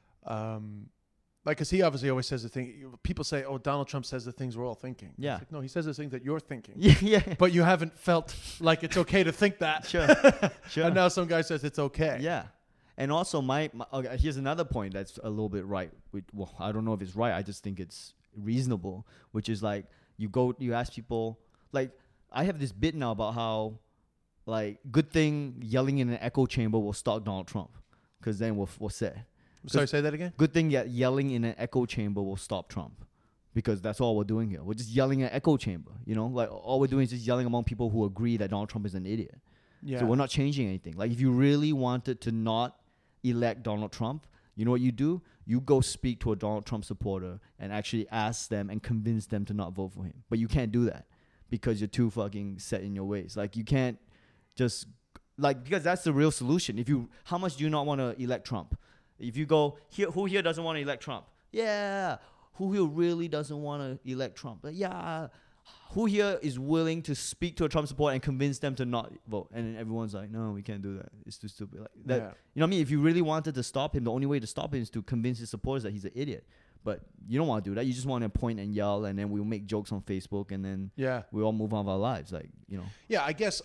because he obviously always says the thing. People say, "Oh, Donald Trump says the things we're all thinking." Yeah. Like, no, he says the things that you're thinking. Yeah. But you haven't felt like it's okay to think that. Sure. And now some guy says it's okay. Yeah. And also, okay, here's another point that's a little bit right. Well, I don't know if it's right. I just think it's reasonable, which is like you ask people, like, I have this bit now about how, like, good thing yelling in an echo chamber will stop Donald Trump, because then we're set. Sorry, say that again? Good thing yelling in an echo chamber will stop Trump, because that's all we're doing here. We're just yelling in an echo chamber, you know? Like, all we're doing is just yelling among people who agree that Donald Trump is an idiot. Yeah. So we're not changing anything. Like, if you really wanted to not elect Donald Trump, you know what you do? You go speak to a Donald Trump supporter and actually ask them and convince them to not vote for him. But you can't do that because you're too fucking set in your ways. Like, you can't just, like, because that's the real solution. How much do you not want to elect Trump? If you go, who here doesn't want to elect Trump? Yeah. Who here really doesn't want to elect Trump? Yeah. Who here is willing to speak to a Trump supporter and convince them to not vote? And then everyone's like, no, we can't do that. It's too stupid. Like that, You know what I mean? If you really wanted to stop him, the only way to stop him is to convince his supporters that he's an idiot. But you don't want to do that. You just want to point and yell, and then we'll make jokes on Facebook, and then we all move on with our lives. Like, you know. Yeah, I guess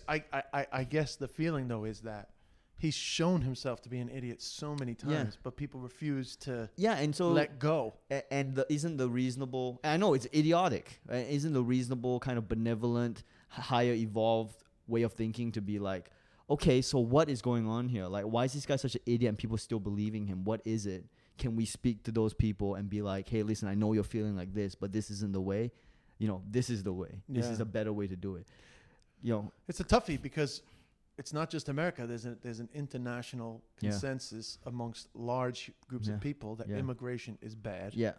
I guess the feeling though is that he's shown himself to be an idiot so many times, but people refuse to and so let go. Isn't the reasonable, I know it's idiotic, right? Isn't the reasonable kind of benevolent, higher evolved way of thinking to be like, okay, so what is going on here? Like, why is this guy such an idiot and people still believing him? What is it? Can we speak to those people and be like, hey, listen, I know you're feeling like this, but this isn't the way. You know, this is the way. This is a better way to do it. You know, it's a toughie because it's not just America. There's an international consensus amongst large groups of people that immigration is bad. Yeah.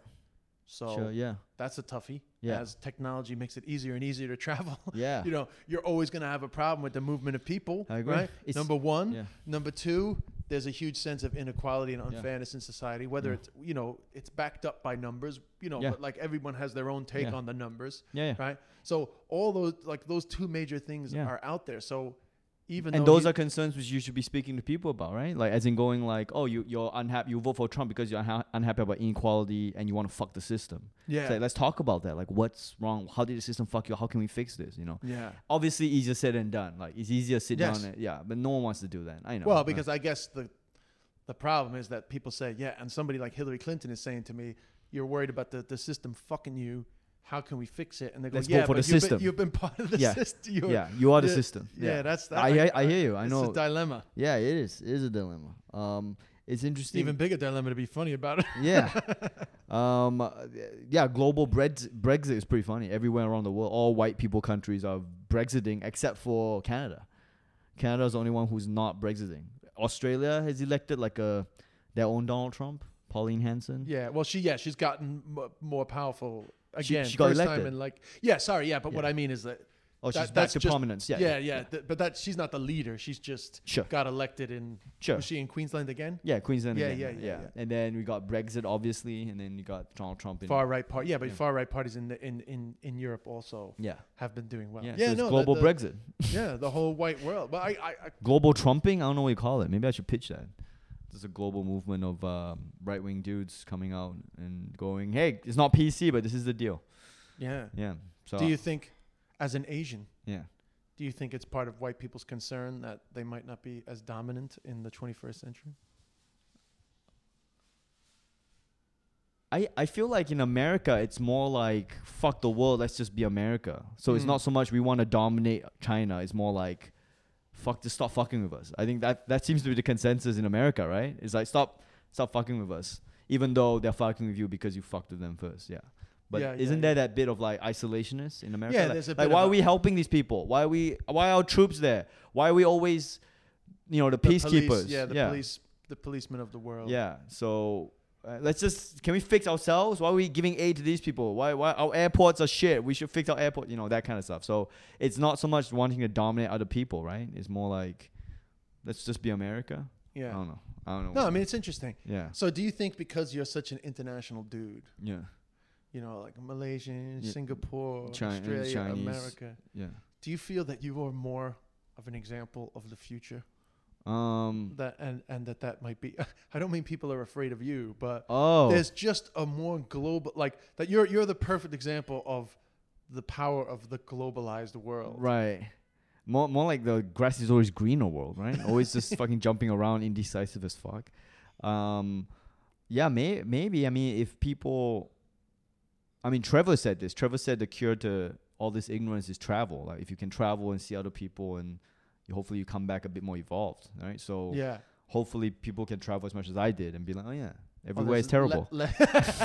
So that's a toughie. Yeah. As technology makes it easier and easier to travel. Yeah. You know, you're always going to have a problem with the movement of people. I agree. Right? It's, number one. Yeah. Number two, there's a huge sense of inequality and unfairness in society, whether it's, you know, it's backed up by numbers, you know, but like everyone has their own take on the numbers. Right. So all those two major things are out there. So and those are concerns which you should be speaking to people about, right? Like, as in going like, oh, you're unhappy, you vote for Trump because you're unhappy about inequality and you want to fuck the system. Yeah. So like, let's talk about that. Like, what's wrong? How did the system fuck you? How can we fix this? You know? Yeah. Obviously, easier said than done. Like, it's easier to sit down and, but no one wants to do that. I know. Well, because I guess the problem is that people say, and somebody like Hillary Clinton is saying to me, you're worried about the system fucking you. How can we fix it? And they go, let's vote for the system. You've been part of the system. You are the system. Yeah, that's that. I hear you. I know. It's a dilemma. Yeah, it is. It is a dilemma. It's interesting. Even bigger dilemma to be funny about it. Global Brexit is pretty funny. Everywhere around the world, all white people countries are Brexiting except for Canada. Canada is the only one who's not Brexiting. Australia has elected like their own Donald Trump, Pauline Hanson. Yeah, well, she's gotten more powerful. Again, she got first elected. time in but what I mean is that she's back to prominence. But she's not the leader. She's just got elected in. Was she in Queensland again? Yeah, Queensland. Yeah. And then we got Brexit, obviously, and then you got Donald Trump. Far right party. Yeah, but far right parties in Europe also. have been doing well. Yeah, so global Brexit. Yeah, the whole white world. But I global Trumping. I don't know what you call it. Maybe I should pitch that. There's a global movement of right-wing dudes coming out and going, hey, it's not PC, but this is the deal. Yeah. Yeah. So do you think, as an Asian, do you think it's part of white people's concern that they might not be as dominant in the 21st century? I feel like in America, it's more like, fuck the world, let's just be America. So it's not so much we want to dominate China. It's more like, just stop fucking with us. I think that seems to be the consensus in America, right? It's like, stop fucking with us. Even though they're fucking with you because you fucked with them first, yeah. But isn't there that bit of like isolationist in America? Yeah, there's a bit like why are we helping these people? Why are our troops there? Why are we always, the peacekeepers? The policemen of the world. Yeah. So can we fix ourselves? Why are we giving aid to these people? Why our airports are shit? We should fix our airport. That kind of stuff. So it's not so much wanting to dominate other people, right? It's more like, let's just be America. Yeah. I don't know. No, I mean, it's interesting. Yeah. So do you think because you're such an international dude, yeah, like Malaysian, Singapore, China, Australia, Chinese, America, yeah, do you feel that you are more of an example of the future? That might be. I don't mean people are afraid of you, but there's just a more global, like that. You're the perfect example of the power of the globalized world, right? More like the grass is always greener world, right? Always just fucking jumping around, indecisive as fuck. Yeah, maybe. I mean, if people, Trevor said this. Trevor said the cure to all this ignorance is travel. Like if you can travel and see other people, and hopefully you come back a bit more evolved, right? So hopefully people can travel as much as I did and be like, oh yeah, everywhere is terrible. There's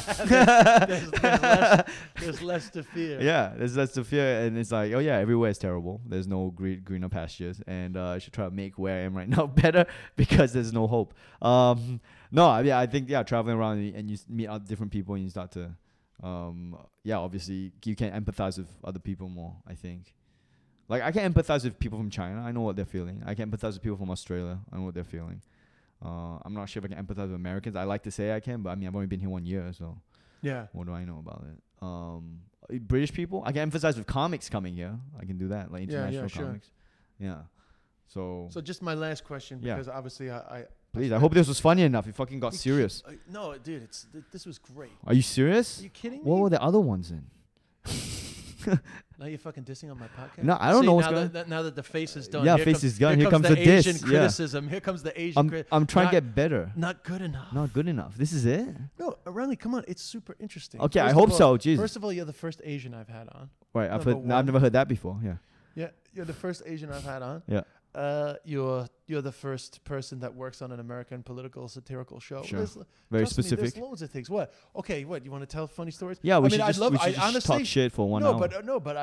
less to fear. Yeah, there's less to fear, and it's like, oh yeah, everywhere is terrible. There's no greener pastures, and I should try to make where I am right now better because there's no hope. No, I think traveling around and you meet different people and you start to, obviously you can empathize with other people more. I think, like I can empathize with people from China. I know what they're feeling. I can empathize with people from Australia. I know what they're feeling. I'm not sure if I can empathize with Americans. I like to say I can, but I've only been here 1 year, so what do I know about it? British people, I can emphasize with comics coming here. I can do that, like international comics. Yeah. So just my last question, because obviously Please, I hope this was funny enough. You fucking got serious. No, dude, this was great. Are you serious? Are you kidding me? What were the other ones in? Now you're fucking dissing on my podcast? No, I don't know what's going on. Now that the face is done. Yeah, face is done. Here comes the diss. Asian criticism. Here comes the Asian criticism. I'm trying to get better. Not good enough. Not good enough. This is it? No, Riley, come on. It's super interesting. Okay, I hope so. Jesus. First of all, you're the first Asian I've had on. Right, I've never heard that before. Yeah. Yeah, you're the first Asian I've had on. Yeah. You're the first person that works on an American political satirical show. Sure. Very specific. There's loads of things. What? Okay. What? You want to tell funny stories? Yeah, we should just talk shit for 1 hour. But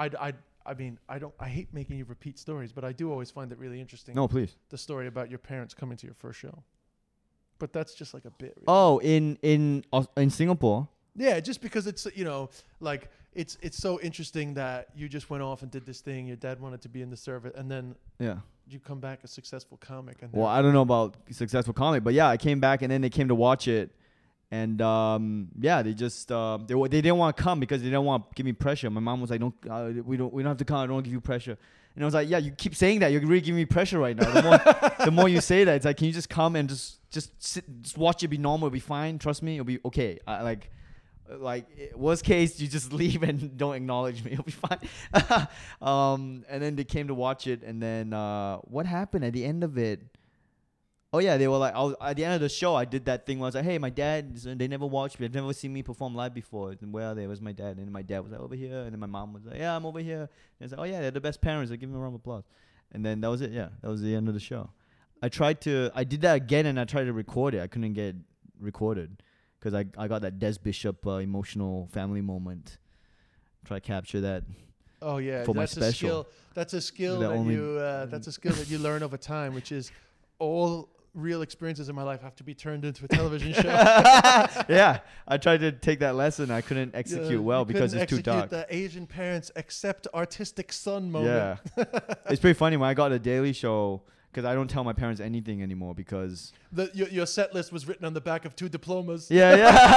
I hate making you repeat stories, but I do always find it really interesting. No, please. The story about your parents coming to your first show. But that's just like a bit. Really. Oh, in Singapore. Yeah, just because it's like it's so interesting that you just went off and did this thing. Your dad wanted to be in the service, and then you come back a successful comic. And well, I don't know about successful comic, but I came back, and then they came to watch it, and they just they didn't want to come because they didn't want to give me pressure. My mom was like, we don't have to come. I don't want to give you pressure. And I was like, yeah, you keep saying that. You're really giving me pressure right now. The more you say that, it's like, can you just come and just sit, just watch it, be normal, it'll be fine. Trust me, it'll be okay. Like worst case, you just leave and don't acknowledge me. It'll be fine. And then they came to watch it, and then what happened at the end of it? Oh yeah, they were like, at the end of the show, I did that thing where I was like, hey, my dad, they never watched me. They've never seen me perform live before. And where are they? Where's my dad? And my dad was like, over here. And then my mom was like, yeah, I'm over here. And it's like, oh yeah, they're the best parents. Like, give them a round of applause. And then that was it. Yeah, that was the end of the show. I did that again, and I tried to record it. I couldn't get recorded. Because I got that Des Bishop emotional family moment. Try to capture that. Oh yeah, for my special. That's a skill that you learn over time, which is all real experiences in my life have to be turned into a television show. Yeah, I tried to take that lesson. I couldn't execute well because it's too dark. The Asian parents accept artistic son moment. Yeah, it's pretty funny when I got the Daily Show. Because I don't tell my parents anything anymore because your set list was written on the back of 2 diplomas. Yeah.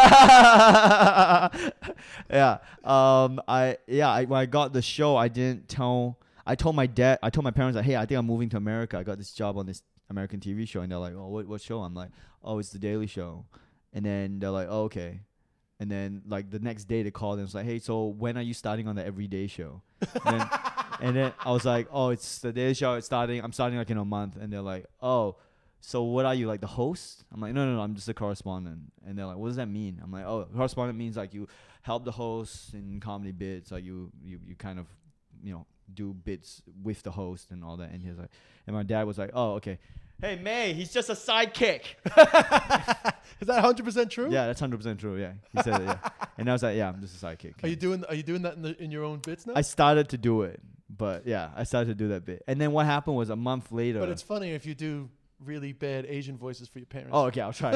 When I got the show, I didn't tell. I told my parents like, hey, I think I'm moving to America. I got this job on this American TV show, and they're like, oh, what show? I'm like, oh, it's the Daily Show, and then they're like, oh, okay. And then like the next day they called and was like, hey, so when are you starting on the Everyday Show? And then I was like, oh, it's the Daily Show. I'm starting like in a month. And they're like, oh, so what are you, like the host? I'm like, no, I'm just a correspondent. And they're like, what does that mean? I'm like, oh, correspondent means like you help the host in comedy bits, like you kind of, do bits with the host and all that. And he's like, and my dad was like, oh, okay. Hey, May, he's just a sidekick. Is that 100% true? Yeah, that's 100% true. Yeah, he said it. Yeah, and I was like, yeah, I'm just a sidekick. Are you doing that in your own bits now? I started to do it, but yeah, I started to do that bit. And then what happened was a month later. But it's funny if you do really bad Asian voices for your parents. Oh, okay, I'll try.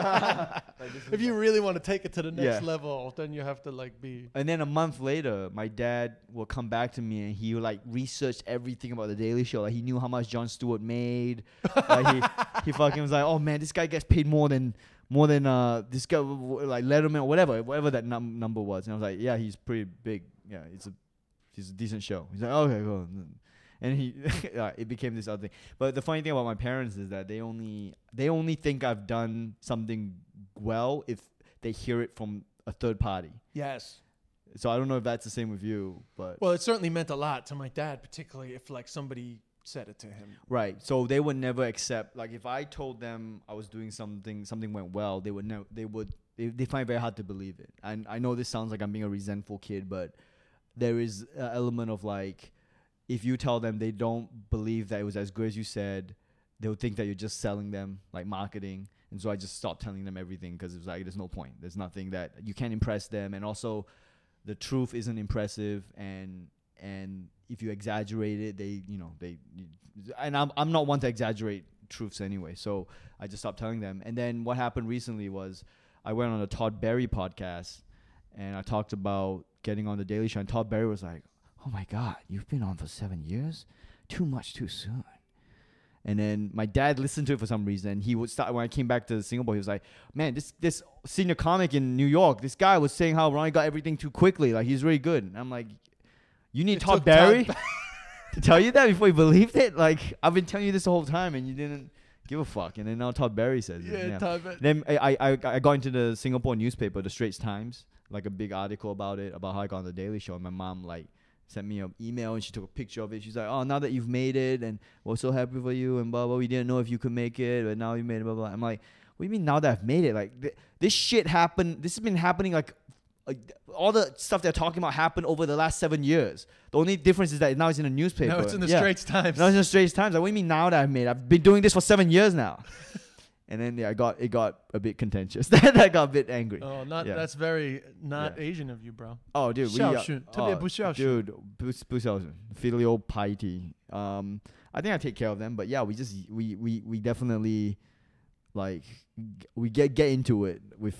If you really want to take it to the next level, then you have to like be. And then a month later, my dad will come back to me and he like researched everything about the Daily Show. Like he knew how much Jon Stewart made. Like he fucking was like, oh man, this guy gets paid more than this guy, like Letterman or whatever that number was. And I was like, yeah, he's pretty big. Yeah, he's a decent show. He's like, okay, cool. And it became this other thing. But the funny thing about my parents is that they only think I've done something well if they hear it from a third party. Yes. So I don't know if that's the same with you, but well, it certainly meant a lot to my dad, particularly if like somebody said it to him. Right. So they would never accept, like if I told them I was doing something went well, they find it very hard to believe it. And I know this sounds like I'm being a resentful kid, but there is an element of like, if you tell them they don't believe that it was as good as you said, they'll think that you're just selling them, like marketing. And so I just stopped telling them everything because it was like, there's no point. There's nothing that you can't impress them. And also the truth isn't impressive. And if you exaggerate it, and I'm not one to exaggerate truths anyway. So I just stopped telling them. And then what happened recently was I went on a Todd Berry podcast and I talked about getting on the Daily Show. And Todd Berry was like, oh my God, you've been on for 7 years? Too much too soon. And then my dad listened to it for some reason. He would start, when I came back to Singapore, he was like, man, this senior comic in New York, this guy was saying how Ronnie got everything too quickly. Like, he's really good. And I'm like, you need Todd Berry to tell you that before you believed it? Like, I've been telling you this the whole time and you didn't give a fuck. And then now Todd Berry says it. Yeah, Todd Berry. Then I got into the Singapore newspaper, the Straits Times, like a big article about it, about how I got on the Daily Show. And my mom, like, sent me an email and she took a picture of it. She's like, oh, now that you've made it and we're so happy for you and blah, blah, we didn't know if you could make it, but now you made it, blah, blah. I'm like, what do you mean now that I've made it? Like, this shit happened. This has been happening like all the stuff they're talking about happened over the last 7 years. The only difference is that now it's in a newspaper. Now it's in the Straits Times. Now it's in the Straits Times. Like, what do you mean now that I've made it? I've been doing this for 7 years now. And then it got a bit contentious. I got a bit angry. Oh, that's very not Asian of you, bro. Oh, dude, dude, 不孝顺, filial piety. I think I take care of them, but yeah, we definitely like we get into it with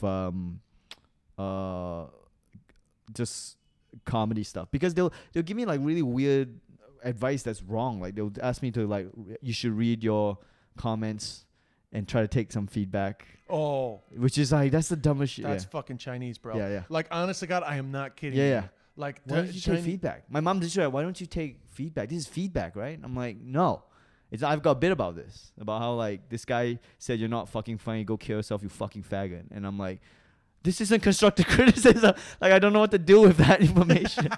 just comedy stuff because they'll give me like really weird advice that's wrong. Like they'll ask me to like, you should read your comments and try to take some feedback. Oh. Which is like, that's the dumbest shit. That's fucking Chinese, bro. Yeah. Like, honest to God, I am not kidding you. Like, why don't you take feedback? My mom did say, why don't you take feedback? This is feedback, right? I'm like, no. I've got a bit about this. About how, like, this guy said, you're not fucking funny, go kill yourself, you fucking faggot. And I'm like, this isn't constructive criticism. Like, I don't know what to do with that information.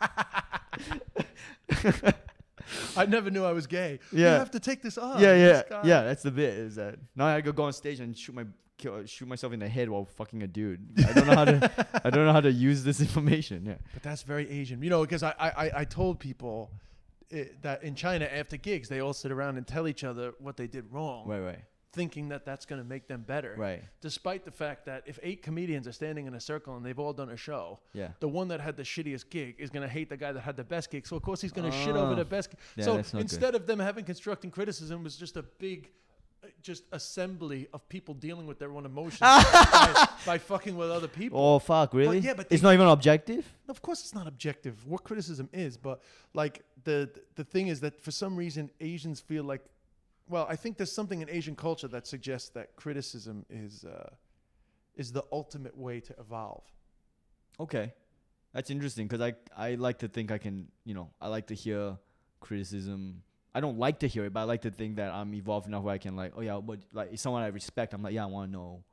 I never knew I was gay. Yeah. You have to take this off. Yeah. That's the bit. Is that now I go on stage and shoot myself in the head while fucking a dude. I don't know how to use this information. Yeah. But that's very Asian, because I told people that in China after gigs they all sit around and tell each other what they did wrong. Right. Thinking that that's going to make them better. Right. Despite the fact that if 8 comedians are standing in a circle and they've all done a show, the one that had the shittiest gig is going to hate the guy that had the best gig. So, of course, he's going to shit over the best gig. Yeah, so instead of them having constructive criticism, it was just a big just assembly of people dealing with their own emotions by fucking with other people. Oh, fuck, really? But it's not even objective? Of course it's not objective. What criticism is, but like the thing is that for some reason Asians feel like, well, I think there's something in Asian culture that suggests that criticism is the ultimate way to evolve. Okay. That's interesting because I like to think I can, I like to hear criticism. I don't like to hear it, but I like to think that I'm evolved enough where I can like, oh yeah, but like if someone I respect, I'm like, yeah, I want to know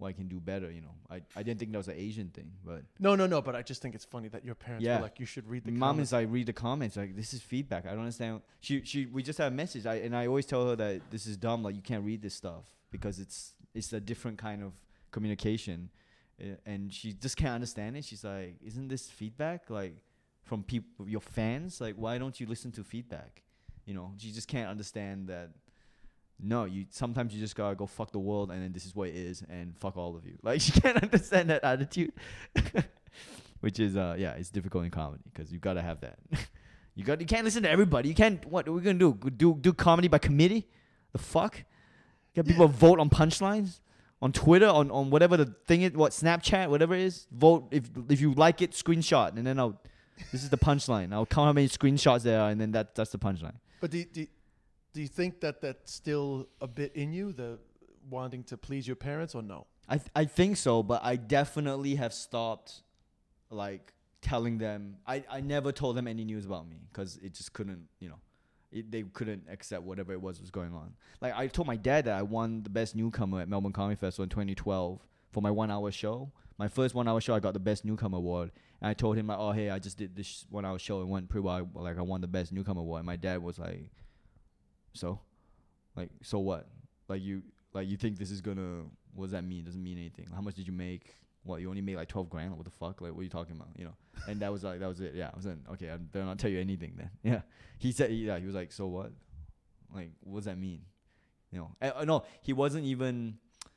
what I can do better. You know, I didn't think that was an Asian thing, but No. But I just think it's funny that your parents were like, you should read the mom comments. is like, read the comments. Like, this is feedback. I don't understand. We just had a message. I always tell her that this is dumb. Like, you can't read this stuff because it's a different kind of communication, and she just can't understand it. She's like, isn't this feedback? Like, from people, your fans? Like, why don't you listen to feedback? You know, she just can't understand that. No, sometimes you just gotta go fuck the world, and then this is what it is, and fuck all of you. Like, she can't understand that attitude, which is it's difficult in comedy because you gotta have that. you can't listen to everybody. You can't. What are we gonna do? Do comedy by committee? The fuck? Get people to vote on punchlines on Twitter, on whatever the thing is, what Snapchat, whatever it is. Vote if you like it, screenshot, and then this is the punchline. I'll count how many screenshots there are, and then that's the punchline. But do you think that that's still a bit in you, the wanting to please your parents, or no? I think so, but I definitely have stopped, like, telling them. I never told them any news about me because it just couldn't, they couldn't accept whatever it was going on. Like, I told my dad that I won the Best Newcomer at Melbourne Comedy Festival in 2012 for my 1 hour show. My first 1 hour show, I got the Best Newcomer award. And I told him, like, oh, hey, I just did this 1 hour show and went pretty well. Like, I won the Best Newcomer award. And my dad was like, so what? Like, you think this is gonna, what does that mean? It doesn't mean anything. How much did you make? What, you only made like 12 grand? Like, what the fuck? Like, what are you talking about? And that was it. Yeah, I was like, okay, I better not tell you anything then. Yeah. He said, he was like, so what? Like, what does that mean? No, he wasn't even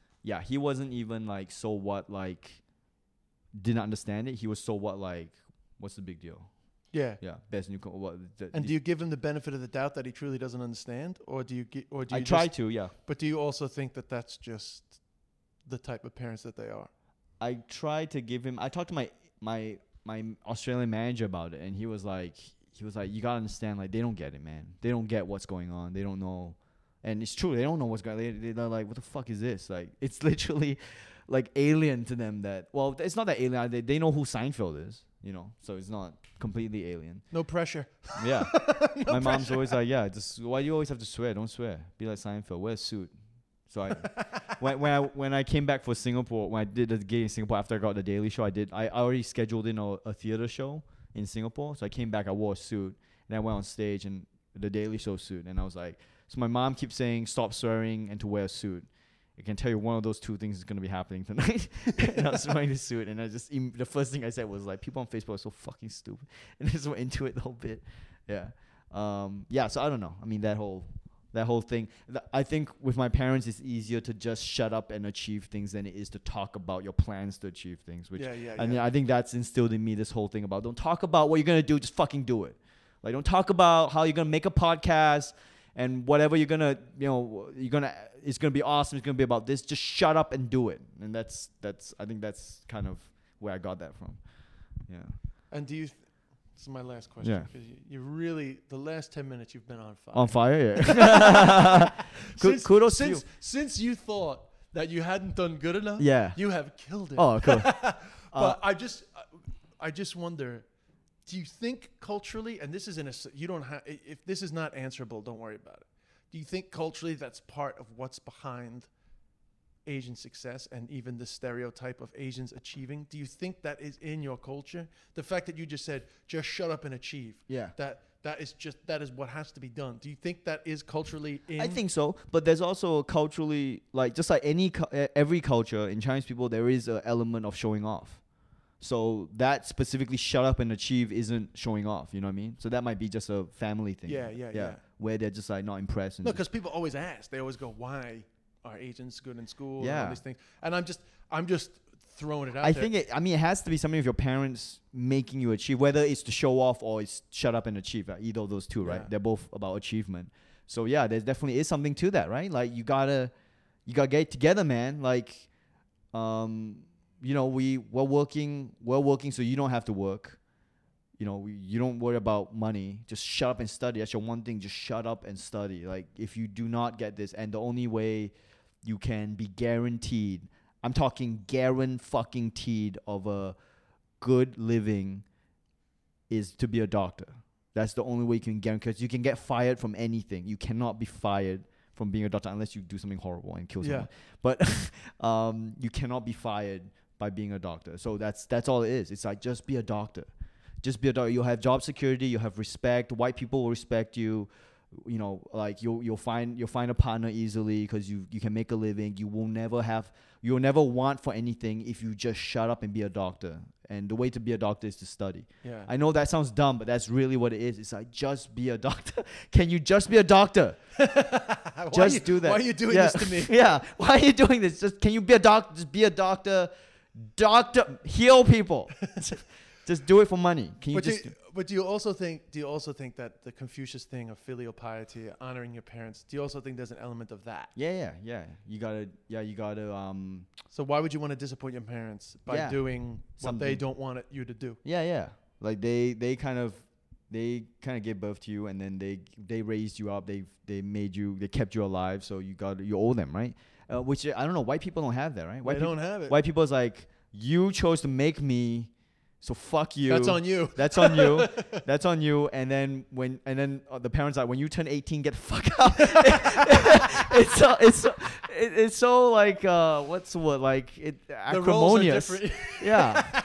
like, so what, like, didn't understand it. He was, so what, like, what's the big deal? Yeah. Yeah. Best newcomer. What? And do you give him the benefit of the doubt that he truly doesn't understand, or do you? I try to, yeah. But do you also think that that's just the type of parents that they are? I try to give him. I talked to my Australian manager about it, and he was like, you gotta understand, like, they don't get it, man. They don't get what's going on. They don't know, and it's true. They don't know what's going on. They're like, what the fuck is this? Like, it's literally like alien to them. That, well, it's not that alien. They know who Seinfeld is. So it's not completely alien. No pressure. Yeah. My mom's always like, yeah, just, why do you always have to swear? Don't swear. Be like Seinfeld. Wear a suit. So when I came back for Singapore, when I did the gig in Singapore after I got the Daily Show, I already scheduled in a theater show in Singapore. So I came back, I wore a suit, and I went on stage in the Daily Show suit. And I was like, so my mom keeps saying, stop swearing and to wear a suit. I can tell you one of those two things is going to be happening tonight. And I was wearing the suit, and the first thing I said was, like, people on Facebook are so fucking stupid. And I just went into it the whole bit. Yeah. So I don't know. I mean, that whole thing. I think with my parents, it's easier to just shut up and achieve things than it is to talk about your plans to achieve things. Which, I think that's instilled in me, this whole thing about, don't talk about what you're going to do, just fucking do it. Like, don't talk about how you're going to make a podcast and whatever you're gonna, it's gonna be awesome. It's gonna be about this. Just shut up and do it. And that's. I think that's kind of where I got that from. Yeah. And do you? This is my last question. Yeah. Because you really, the last 10 minutes you've been on fire. On fire, yeah. Kudos to you. Since you thought that you hadn't done good enough, you have killed it. Oh, cool. But I just wonder. Do you think culturally, and this is you don't have, if this is not answerable, don't worry about it. Do you think culturally that's part of what's behind Asian success and even the stereotype of Asians achieving? Do you think that is in your culture? The fact that you just said, just shut up and achieve. Yeah. That is what has to be done. Do you think that is culturally in? I think so, but there's also culturally, like, just like every culture, in Chinese people, there is an element of showing off. So that specifically shut up and achieve isn't showing off, you know what I mean? So that might be just a family thing. Yeah. Where they're just like not impressed. No, because people always ask. They always go, why are Asians good in school? Yeah. And all these things. And I'm just throwing it out there. It has to be something of your parents making you achieve, whether it's to show off or it's shut up and achieve. Either of those two, right? Yeah. They're both about achievement. So yeah, there definitely is something to that, right? Like, you gotta get it together, man. Like, we're working so you don't have to work. You don't worry about money. Just shut up and study. That's your one thing. Just shut up and study. Like, if you do not get this, and the only way you can be guaranteed, I'm talking guaranteed of a good living, is to be a doctor. That's the only way you can guarantee, because you can get fired from anything. You cannot be fired from being a doctor unless you do something horrible and kill someone. But you cannot be fired by being a doctor. So that's all it is. It's like, just be a doctor. Just be a doctor. You'll have job security. You'll have respect. White people will respect you. You know, like you'll find a partner easily because you can make a living. You'll never want for anything if you just shut up and be a doctor. And the way to be a doctor is to study. Yeah. I know that sounds dumb, but that's really what it is. It's like, just be a doctor. Can you just be a doctor? Just do that. Why are you doing this to me? Yeah. Why are you doing this? Can you be a doctor? Just be a doctor. Doctor, heal people. Just do it for money. But do you also think that the Confucius thing of filial piety, honoring your parents, do you also think there's an element of that? Yeah. You gotta. So why would you want to disappoint your parents by doing what they don't want you to do? Yeah. Like they kind of gave birth to you, and then they raised you up. They made you. They kept you alive. So you owe them, right? Which I don't know. White people don't have that, right? They don't have it. White people is like, you chose to make me. So fuck you. That's on you. That's on you. That's on you. And then the parents are like, when you turn 18, get the fuck out. It's so like what's the word, like acrimonious. The roles are different. Yeah.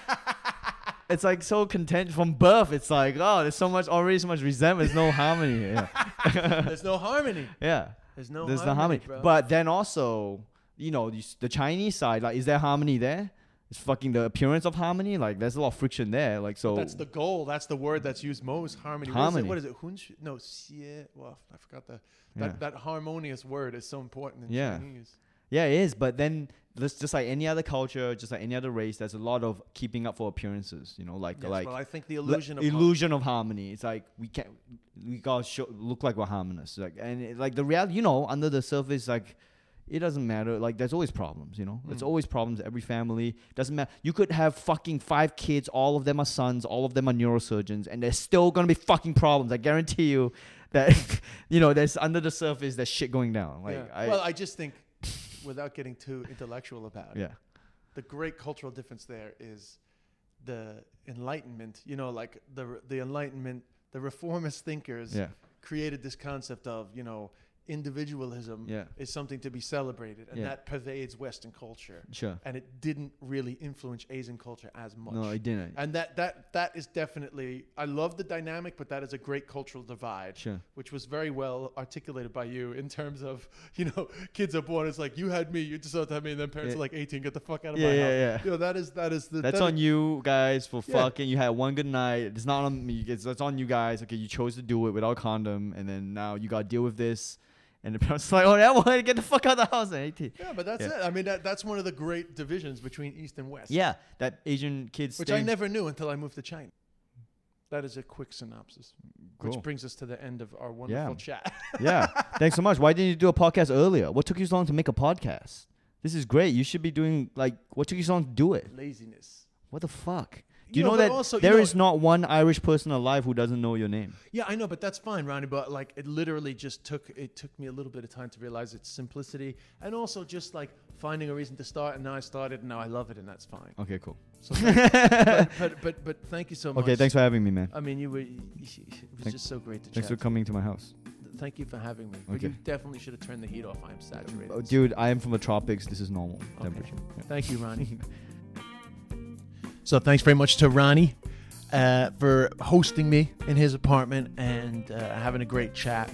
It's like so content from birth. It's like, oh, there's so much resentment. There's no harmony. Yeah. There's no harmony. Yeah. There's no harmony. Bro. But then also, you know, the Chinese side, like, is there harmony there? It's fucking the appearance of harmony. Like, there's a lot of friction there. Like, so that's the goal. That's the word that's used most. Harmony. What is it? Hunsh? No, xie. Well, I forgot that harmonious word is so important in Chinese. Yeah, it is. But then, just like any other culture, just like any other race, there's a lot of keeping up for appearances. You know, well, I think the illusion of harmony. It's like we gotta look like we're harmonious. Like, and like the reality, you know, under the surface, like, it doesn't matter. Like, there's always problems, you know? There's always problems. Every family. Doesn't matter. You could have fucking 5 kids. All of them are sons. All of them are neurosurgeons. And there's still going to be fucking problems. I guarantee you that, you know, there's under the surface, there's shit going down. Like, I just think, without getting too intellectual about it, yeah, the great cultural difference there is the Enlightenment. You know, like the Enlightenment, the reformist thinkers created this concept of, you know, individualism is something to be celebrated, and that pervades Western culture. Sure. And it didn't really influence Asian culture as much. No, it didn't. And that is definitely, I love the dynamic, but that is a great cultural divide. Sure. Which was very well articulated by you in terms of, you know, kids are born, it's like, you had me, you deserve to have me, and then parents are like 18, get the fuck out of my house. Yeah. You know, that's on you guys for fucking. You had one good night. It's not on me. It's on you guys. Okay, you chose to do it without condom, and then now you got to deal with this. And the parents are like, oh, that one, get the fuck out of the house at 18. Yeah, but that's it. I mean, that's one of the great divisions between East and West. Yeah, that Asian kids. Which I never knew until I moved to China. That is a quick synopsis. Cool. Which brings us to the end of our wonderful chat. Yeah. Thanks so much. Why didn't you do a podcast earlier? What took you so long to make a podcast? This is great. You should be doing, like, what took you so long to do it? Laziness. What the fuck? Do you know that also, there is not one Irish person alive who doesn't know your name? Yeah, I know, but that's fine, Ronnie. But like, it literally just took me a little bit of time to realize its simplicity, and also just like finding a reason to start. And now I started, and now I love it, and that's fine. Okay, cool. So but thank you so much. Okay, thanks for having me, man. I mean, it was just so great to chat. Thanks for coming to my house. Thank you for having me. Okay. But you definitely should have turned the heat off. I am saturated. Oh, dude, I am from the tropics. This is normal temperature. Yeah. Thank you, Ronnie. So thanks very much to Ronnie for hosting me in his apartment and having a great chat.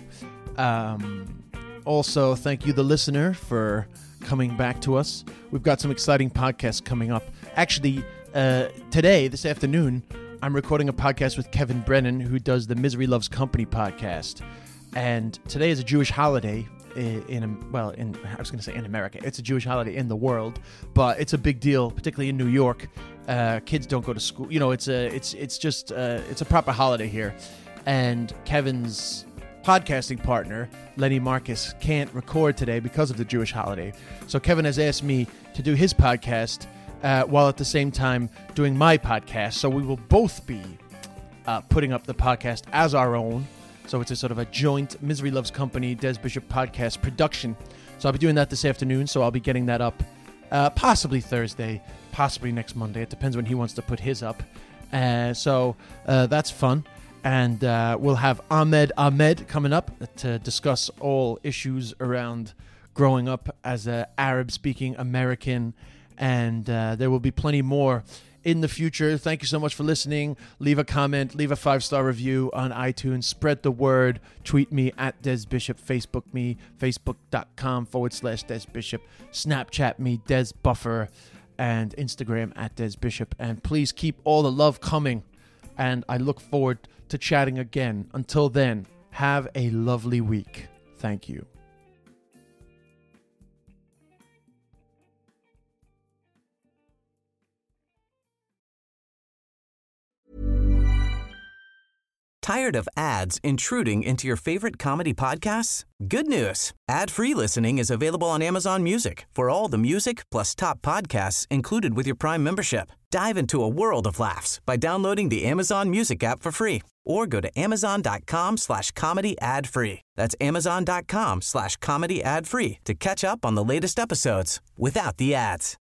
Also, thank you, the listener, for coming back to us. We've got some exciting podcasts coming up. Actually, this afternoon, I'm recording a podcast with Kevin Brennan, who does the Misery Loves Company podcast. And today is a Jewish holiday in America. It's a Jewish holiday in the world, but it's a big deal, particularly in New York. Kids don't go to school. You know, it's a proper holiday here. And Kevin's podcasting partner, Lenny Marcus, can't record today because of the Jewish holiday. So Kevin has asked me to do his podcast while at the same time doing my podcast. So we will both be putting up the podcast as our own. So it's a sort of a joint Misery Loves Company, Des Bishop podcast production. So I'll be doing that this afternoon. So I'll be getting that up possibly Thursday, possibly next Monday. It depends when he wants to put his up. So that's fun. And we'll have Ahmed coming up to discuss all issues around growing up as an Arab-speaking American. And there will be plenty more in the future. Thank you so much for listening. Leave a comment, leave a 5-star review on iTunes, spread the word, tweet me at Des Bishop, Facebook me, facebook.com/Des Bishop, Snapchat me, Des Buffer, and Instagram at Des Bishop. And please keep all the love coming. And I look forward to chatting again. Until then, have a lovely week. Thank you. Tired of ads intruding into your favorite comedy podcasts? Good news. Ad-free listening is available on Amazon Music for all the music plus top podcasts included with your Prime membership. Dive into a world of laughs by downloading the Amazon Music app for free or go to amazon.com/comedy ad-free. That's amazon.com/comedy ad-free to catch up on the latest episodes without the ads.